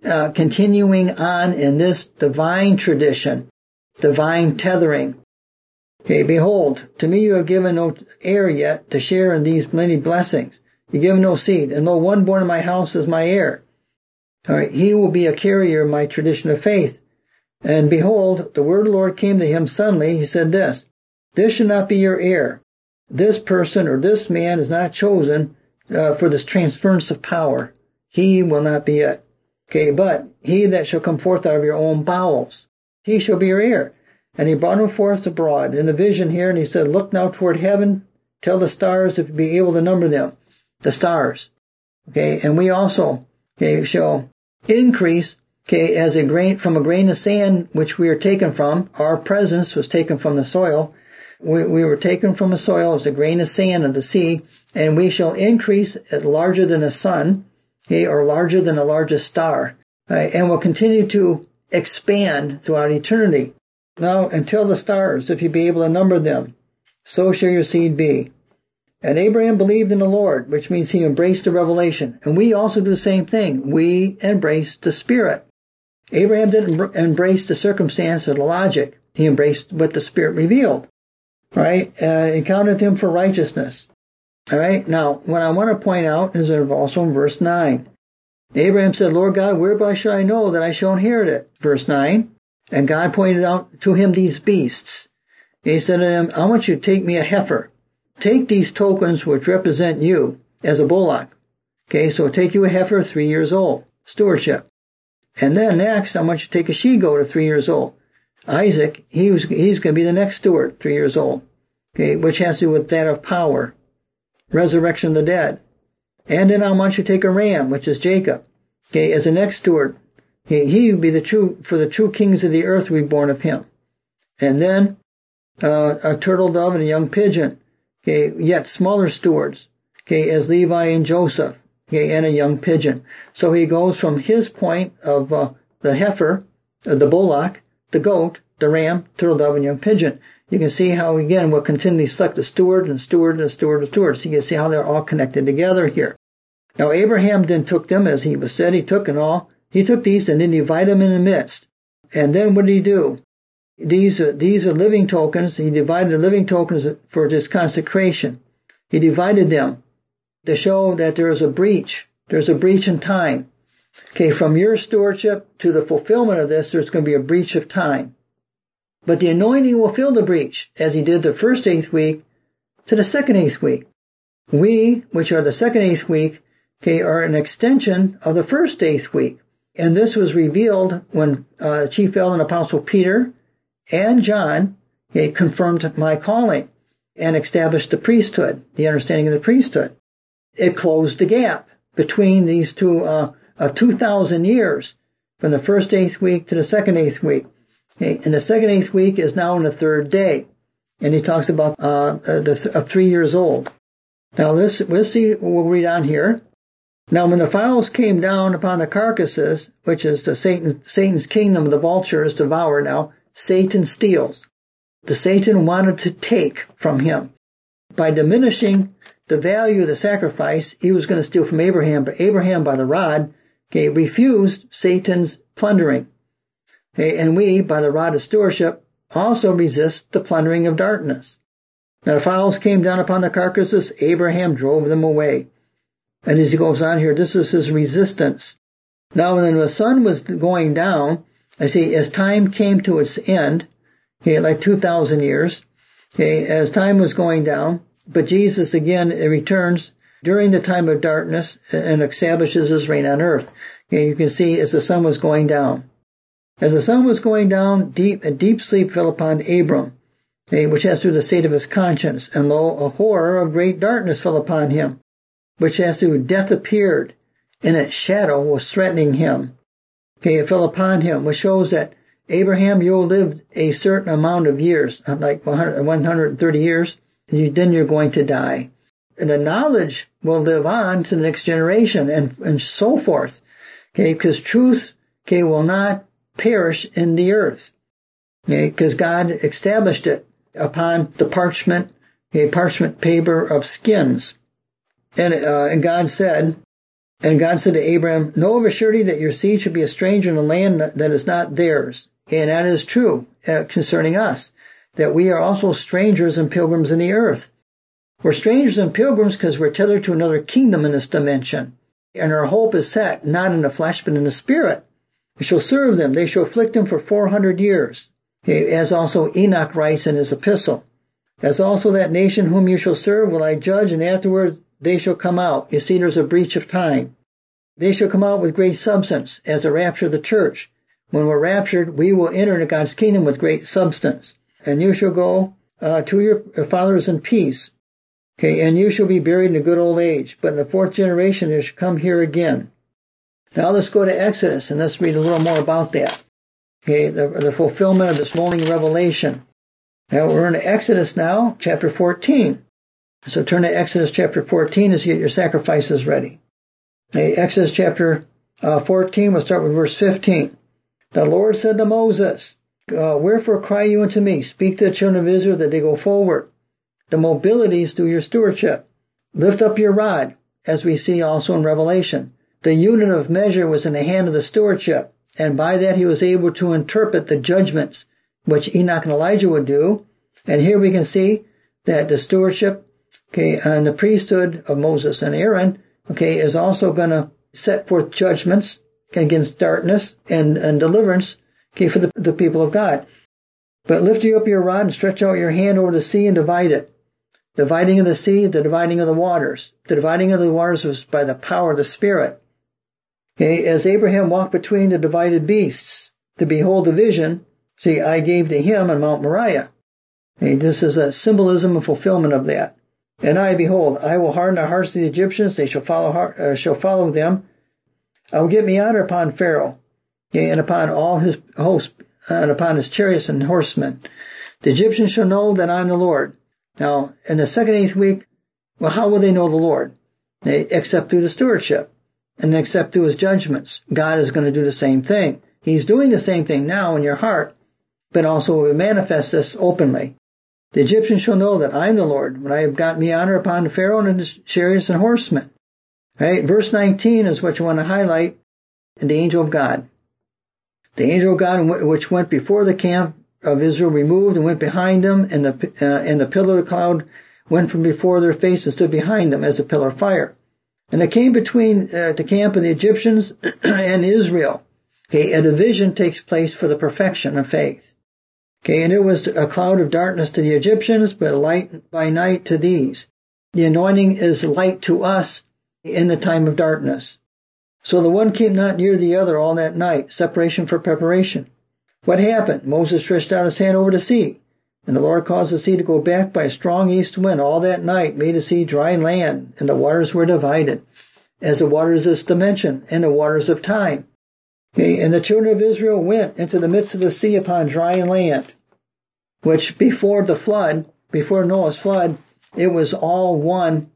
Speaker 1: on in this divine tradition, divine tethering. Okay, behold, to me you have given no heir yet to share in these many blessings. You give no seed, and lo, one born in my house is my heir. All right, he will be a carrier of my tradition of faith. And behold, the word of the Lord came to him suddenly. He said this shall not be your heir. This person or this man is not chosen for this transference of power. He will not be it. Okay, but he that shall come forth out of your own bowels, he shall be your heir. And he brought him forth abroad in the vision here, and he said, look now toward heaven, tell the stars if you be able to number them. The stars. Okay, and we also, shall increase, as a grain, from a grain of sand, which we are taken from. Our presence was taken from the soil. We were taken from the soil as a grain of sand of the sea, and we shall increase at larger than the sun, or larger than the largest star, and will continue to expand throughout eternity. Now, until the stars, if you be able to number them, so shall your seed be. And Abraham believed in the Lord, which means he embraced the revelation. And we also do the same thing. We embrace the Spirit. Abraham didn't embrace the circumstance or the logic. He embraced what the Spirit revealed. Right? He counted him for righteousness. All right? Now, what I want to point out is also in verse 9. Abraham said, Lord God, whereby shall I know that I shall inherit it? Verse 9. And God pointed out to him these beasts. He said to him, I want you to take me a heifer. Take these tokens which represent you as a bullock. Okay, so take you a heifer 3 years old. Stewardship. And then next, I want you to take a she-goat of 3 years old. Isaac, he's going to be the next steward, 3 years old. Okay, which has to do with that of power. Resurrection of the dead. And then I want you to take a ram, which is Jacob. Okay, as the next steward. He would be the true kings of the earth will be born of him. And then, a turtle dove and a young pigeon. Okay, yet smaller stewards. Okay, as Levi and Joseph. Okay, and a young pigeon. So he goes from his point of, the heifer, the bullock, the goat, the ram, turtle dove, and young pigeon. You can see how, again, we'll continually select a steward and steward and steward and steward. So you can see how they're all connected together here. Now, Abraham then took them, as he was said, he took these and then divided them in the midst. And then what did he do? These are living tokens. He divided the living tokens for this consecration. He divided them to show that there is a breach. There's a breach in time. Okay, from your stewardship to the fulfillment of this, there's going to be a breach of time. But the anointing will fill the breach, as he did the first 8th week to the second 8th week. We, which are the second 8th week, are an extension of the first 8th week. And this was revealed when Chief Elder and Apostle Peter and John confirmed my calling and established the priesthood, the understanding of the priesthood. It closed the gap between these two, 2,000 years, from the first 8th week to the second 8th week. And the second 8th week is now on the 3rd day. And he talks about 3 years old. Now we'll read on here. Now when the fowls came down upon the carcasses, which is Satan's kingdom of the vultures devoured now, Satan steals. Satan wanted to take from him. By diminishing the value of the sacrifice, he was going to steal from Abraham, but Abraham, by the rod, refused Satan's plundering. And we, by the rod of stewardship, also resist the plundering of darkness. Now the fowls came down upon the carcasses. Abraham drove them away. And as he goes on here, this is his resistance. Now when the sun was going down, I see, as time came to its end, like 2,000 years, as time was going down, but Jesus again returns during the time of darkness and establishes his reign on earth. You can see as the sun was going down. As the sun was going down, a deep sleep fell upon Abram, which has to do with the state of his conscience. And lo, a horror of great darkness fell upon him, which has to do with death appeared, and its shadow was threatening him. It fell upon him, which shows that Abraham, you'll live a certain amount of years, like 130 years, and then you're going to die. And the knowledge will live on to the next generation and so forth. Because truth, will not perish in the earth. Because God established it upon the parchment paper of skins. And God said to Abraham, know of a surety that your seed should be a stranger in a land that is not theirs. And that is true concerning us, that we are also strangers and pilgrims in the earth. We're strangers and pilgrims because we're tethered to another kingdom in this dimension. And our hope is set not in the flesh but in the spirit. We shall serve them. They shall afflict them for 400 years. As also Enoch writes in his epistle. As also that nation whom you shall serve will I judge, and afterward they shall come out. You see, there's a breach of time. They shall come out with great substance as the rapture of the church. When we're raptured, we will enter into God's kingdom with great substance. And you shall go to your fathers in peace. And you shall be buried in a good old age. But in the fourth generation, you shall come here again. Now let's go to Exodus, and let's read a little more about that. The fulfillment of this morning revelation. Now we're in Exodus now, chapter 14. So turn to Exodus chapter 14 as you get your sacrifices ready. Exodus chapter 14, we'll start with verse 15. The Lord said to Moses, wherefore cry you unto me? Speak to the children of Israel that they go forward. The mobility is through your stewardship. Lift up your rod, as we see also in Revelation. The unit of measure was in the hand of the stewardship, and by that he was able to interpret the judgments which Enoch and Elijah would do. And here we can see that the stewardship, and the priesthood of Moses and Aaron, is also going to set forth judgments against darkness and deliverance, for the people of God. But lift you up your rod and stretch out your hand over the sea and divide it. Dividing of the sea, the dividing of the waters. The dividing of the waters was by the power of the Spirit. As Abraham walked between the divided beasts to behold the vision, I gave to him on Mount Moriah. This is a symbolism and fulfillment of that. And behold, I will harden the hearts of the Egyptians. They shall follow them. I will get me honor upon Pharaoh, and upon all his hosts, and upon his chariots and horsemen. The Egyptians shall know that I am the Lord. Now, in the second 8th week, how will they know the Lord? Except through the stewardship, and except through his judgments. God is going to do the same thing. He's doing the same thing now in your heart, but also will manifest this openly. The Egyptians shall know that I am the Lord, when I have got me honor upon Pharaoh and his chariots and horsemen. Verse 19 is what you want to highlight, the angel of God. The angel of God, which went before the camp of Israel, removed and went behind them, and the pillar of the cloud went from before their face and stood behind them as a pillar of fire. And it came between the camp of the Egyptians and Israel. A division takes place for the perfection of faith. And it was a cloud of darkness to the Egyptians, but light by night to these. The anointing is light to us in the time of darkness. So the one came not near the other all that night, separation for preparation. What happened? Moses stretched out his hand over the sea, and the Lord caused the sea to go back by a strong east wind all that night, made the sea dry land, and the waters were divided, as the waters of this dimension and the waters of time. And the children of Israel went into the midst of the sea upon dry land, which before the flood, before Noah's flood, it was all one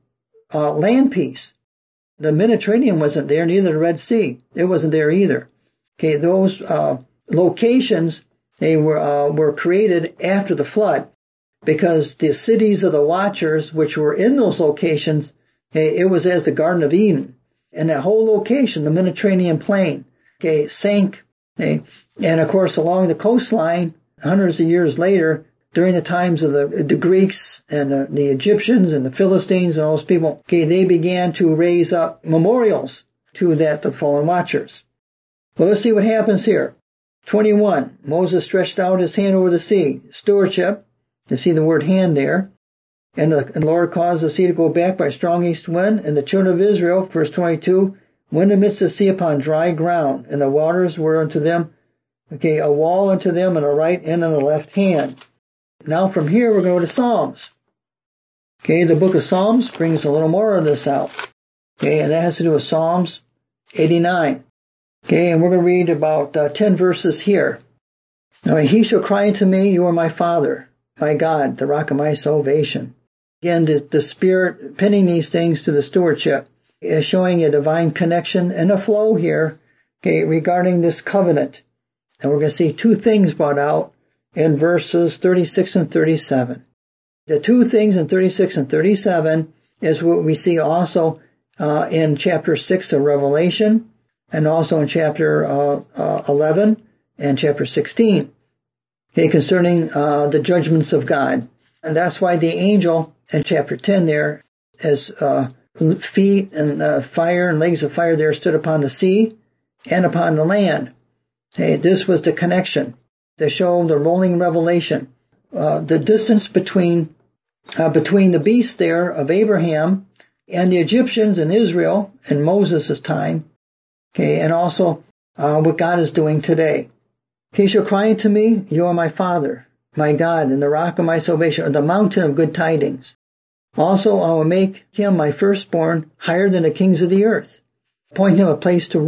Speaker 1: land piece. The Mediterranean wasn't there, neither the Red Sea. It wasn't there either. Those locations, they were created after the flood, because the cities of the watchers, which were in those locations, it was as the Garden of Eden. And that whole location, the Mediterranean plain, sank. And of course, along the coastline, hundreds of years later, during the times of the Greeks and the Egyptians and the Philistines and all those people, okay, they began to raise up memorials to the fallen watchers. Well, let's see what happens here. 21, Moses stretched out his hand over the sea. Stewardship, you see the word hand there. And the Lord caused the sea to go back by a strong east wind. And the children of Israel, verse 22, went amidst the sea upon dry ground. And the waters were unto them, okay, a wall unto them on the right and on the left hand. Now from here we're going to go to Psalms. Okay, the book of Psalms brings a little more of this out. Okay, and that has to do with Psalms 89. Okay, and we're going to read about 10 verses here. Now, he shall cry unto me, you are my Father, my God, the rock of my salvation. Again, the Spirit pinning these things to the stewardship is showing a divine connection and a flow here, okay, regarding this covenant. And we're going to see two things brought out in verses 36 and 37. The two things in 36 and 37 is what we see also in chapter 6 of Revelation, and also in chapter 11 and chapter 16, okay, concerning the judgments of God. And that's why the angel in chapter 10 there has feet and fire and legs of fire there stood upon the sea and upon the land. Okay, this was the connection to show the rolling revelation. The distance between the beast there of Abraham and the Egyptians and Israel in Moses' time, okay, and also what God is doing today. He shall cry unto me, you are my Father, my God, and the rock of my salvation, or the mountain of good tidings. Also I will make him my firstborn higher than the kings of the earth. Appoint him a place to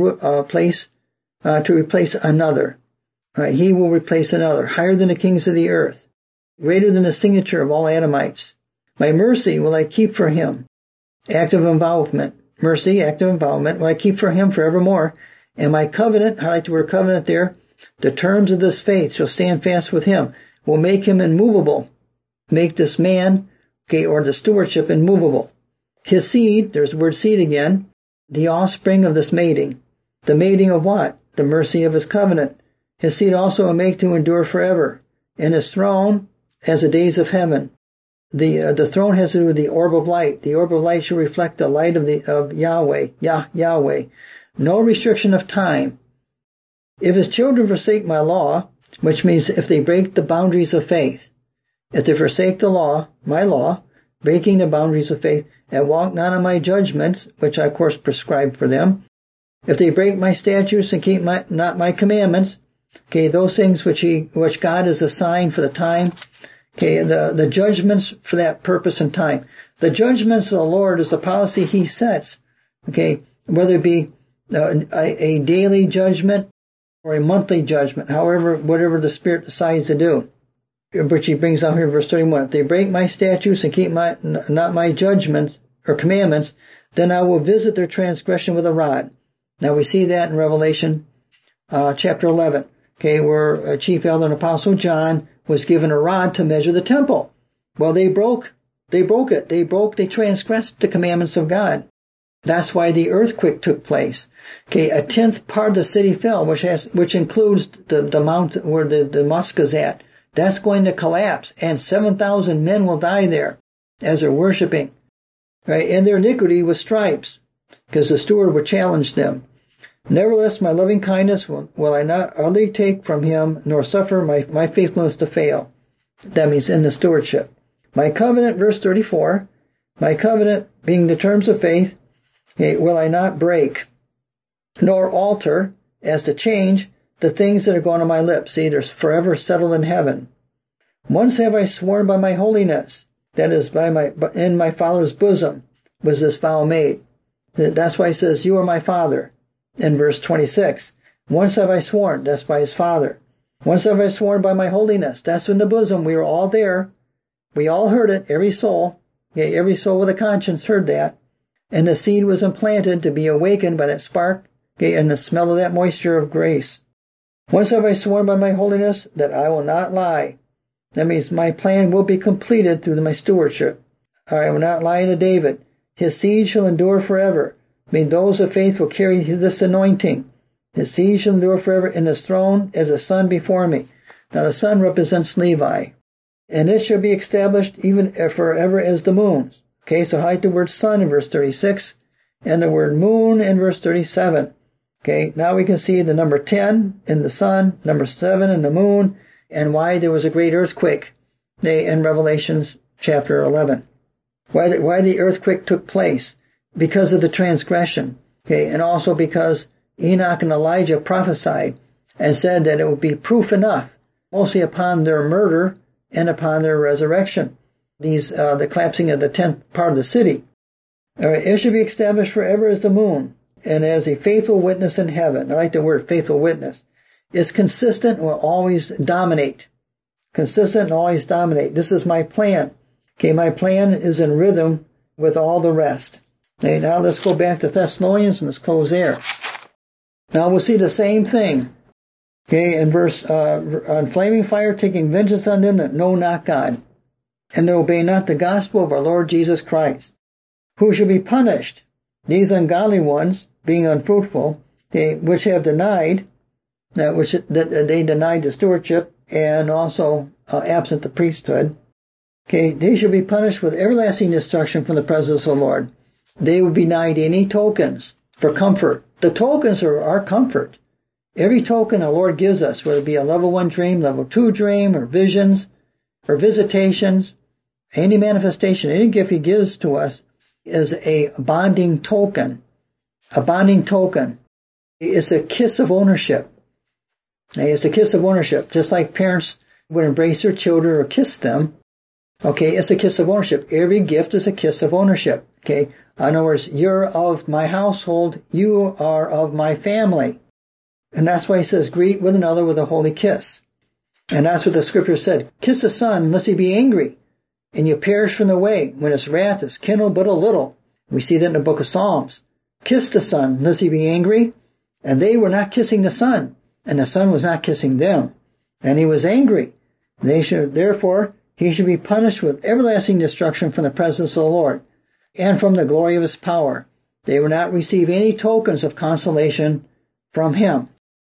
Speaker 1: replace another. Right, he will replace another, higher than the kings of the earth, greater than the signature of all Adamites. My mercy will I keep for him. Active involvement. Mercy, active involvement, will I keep for him forevermore. And my covenant, I like the word covenant there, the terms of this faith shall stand fast with him, will make him immovable. Make this man, okay, or the stewardship immovable. His seed, there's the word seed again, the offspring of this mating. The mating of what? The mercy of his covenant. His seed also will make to endure forever. And his throne as the days of heaven. The throne has to do with the orb of light. The orb of light shall reflect the light of Yahweh, Yahweh. No restriction of time. If his children forsake my law, which means if they break the boundaries of faith, if they forsake the law, my law, breaking the boundaries of faith, and walk not in my judgments, which I of course prescribe for them, if they break my statutes and keep not my commandments, okay, those things which God has assigned for the time, okay, the judgments for that purpose and time. The judgments of the Lord is the policy he sets, okay, whether it be a daily judgment or a monthly judgment, whatever the Spirit decides to do. Which he brings out here in verse 31. If they break my statutes and keep not my judgments or commandments, then I will visit their transgression with a rod. Now we see that in Revelation chapter 11, okay, where Chief Elder and Apostle John was given a rod to measure the temple. Well, they transgressed the commandments of God. That's why the earthquake took place. Okay, a 10th part of the city fell, which includes the mount where the mosque is at. That's going to collapse, and 7,000 men will die there as they're worshiping. Right, and their iniquity was stripes, because the steward would challenge them. Nevertheless, my loving kindness will I not utterly take from him, nor suffer my faithfulness to fail. That means in the stewardship. My covenant, verse 34, my covenant being the terms of faith, will I not break, nor alter as to change the things that are gone on my lips. See, they're forever settled in heaven. Once have I sworn by my holiness, that is in my Father's bosom was this vow made. That's why he says, you are my Father. In verse 26, once have I sworn, that's by his Father. Once have I sworn by my holiness, that's in the bosom. We were all there. We all heard it, every soul. Okay, every soul with a conscience heard that. And the seed was implanted to be awakened by that spark, okay, and the smell of that moisture of grace. Once have I sworn by my holiness that I will not lie. That means my plan will be completed through my stewardship. I will not lie to David. His seed shall endure forever. I mean, those of faith will carry this anointing. His seed shall endure forever, and his throne as a sun before me. Now the sun represents Levi. and it shall be established even forever as the moons. Okay, so highlight the word sun in verse 36 and the word moon in verse 37. Okay, now we can see the number 10 in the sun, number 7 in the moon, and why there was a great earthquake in Revelations chapter 11. Why the earthquake took place? Because of the transgression. Okay, and also because Enoch and Elijah prophesied and said that it would be proof enough, mostly upon their murder and upon their resurrection. The collapsing of the 10th part of the city. All right, it should be established forever as the moon, and as a faithful witness in heaven. I like the word faithful witness. It's consistent and will always dominate. Consistent and always dominate. This is my plan. Okay, my plan is in rhythm with all the rest. Okay, now let's go back to Thessalonians and let's close there. Now we'll see the same thing. Okay, in verse, on flaming fire taking vengeance on them that know not God, and that obey not the gospel of our Lord Jesus Christ, who shall be punished, these ungodly ones, being unfruitful, which have denied, that they denied the stewardship, and also absent the priesthood. Okay, they shall be punished with everlasting destruction from the presence of the Lord. They will be denied any tokens for comfort. The tokens are our comfort. Every token the Lord gives us, whether it be a level 1 dream, level 2 dream, or visions, or visitations, any manifestation, any gift He gives to us is a bonding token. A bonding token. It's a kiss of ownership. It's a kiss of ownership. Just like parents would embrace their children or kiss them. Okay, it's a kiss of ownership. Every gift is a kiss of ownership. Okay, in other words, you're of my household, you are of my family. And that's why He says, greet one another with a holy kiss. And that's what the scripture said. Kiss the Son, lest He be angry, and you perish from the way, when His wrath is kindled but a little. We see that in the book of Psalms. Kiss the Son, lest He be angry. And they were not kissing the Son, and the Son was not kissing them. And He was angry. Therefore, He should be punished with everlasting destruction from the presence of the Lord, and from the glory of His power. They will not receive any tokens of consolation from Him.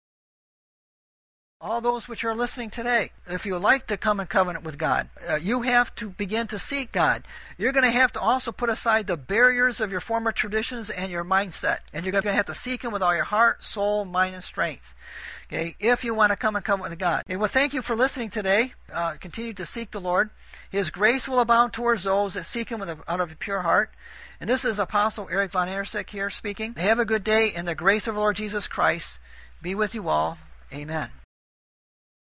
Speaker 1: All those which are listening today, if you would like to come in covenant with God, you have to begin to seek God. You're going to have to also put aside the barriers of your former traditions and your mindset. And you're going to have to seek Him with all your heart, soul, mind, and strength. Okay, if you want to come in covenant with God. Okay, well, thank you for listening today. Continue to seek the Lord. His grace will abound towards those that seek Him out of a pure heart. And this is Apostle Eric Von Ersick here speaking. Have a good day, and the grace of our Lord Jesus Christ be with you all. Amen.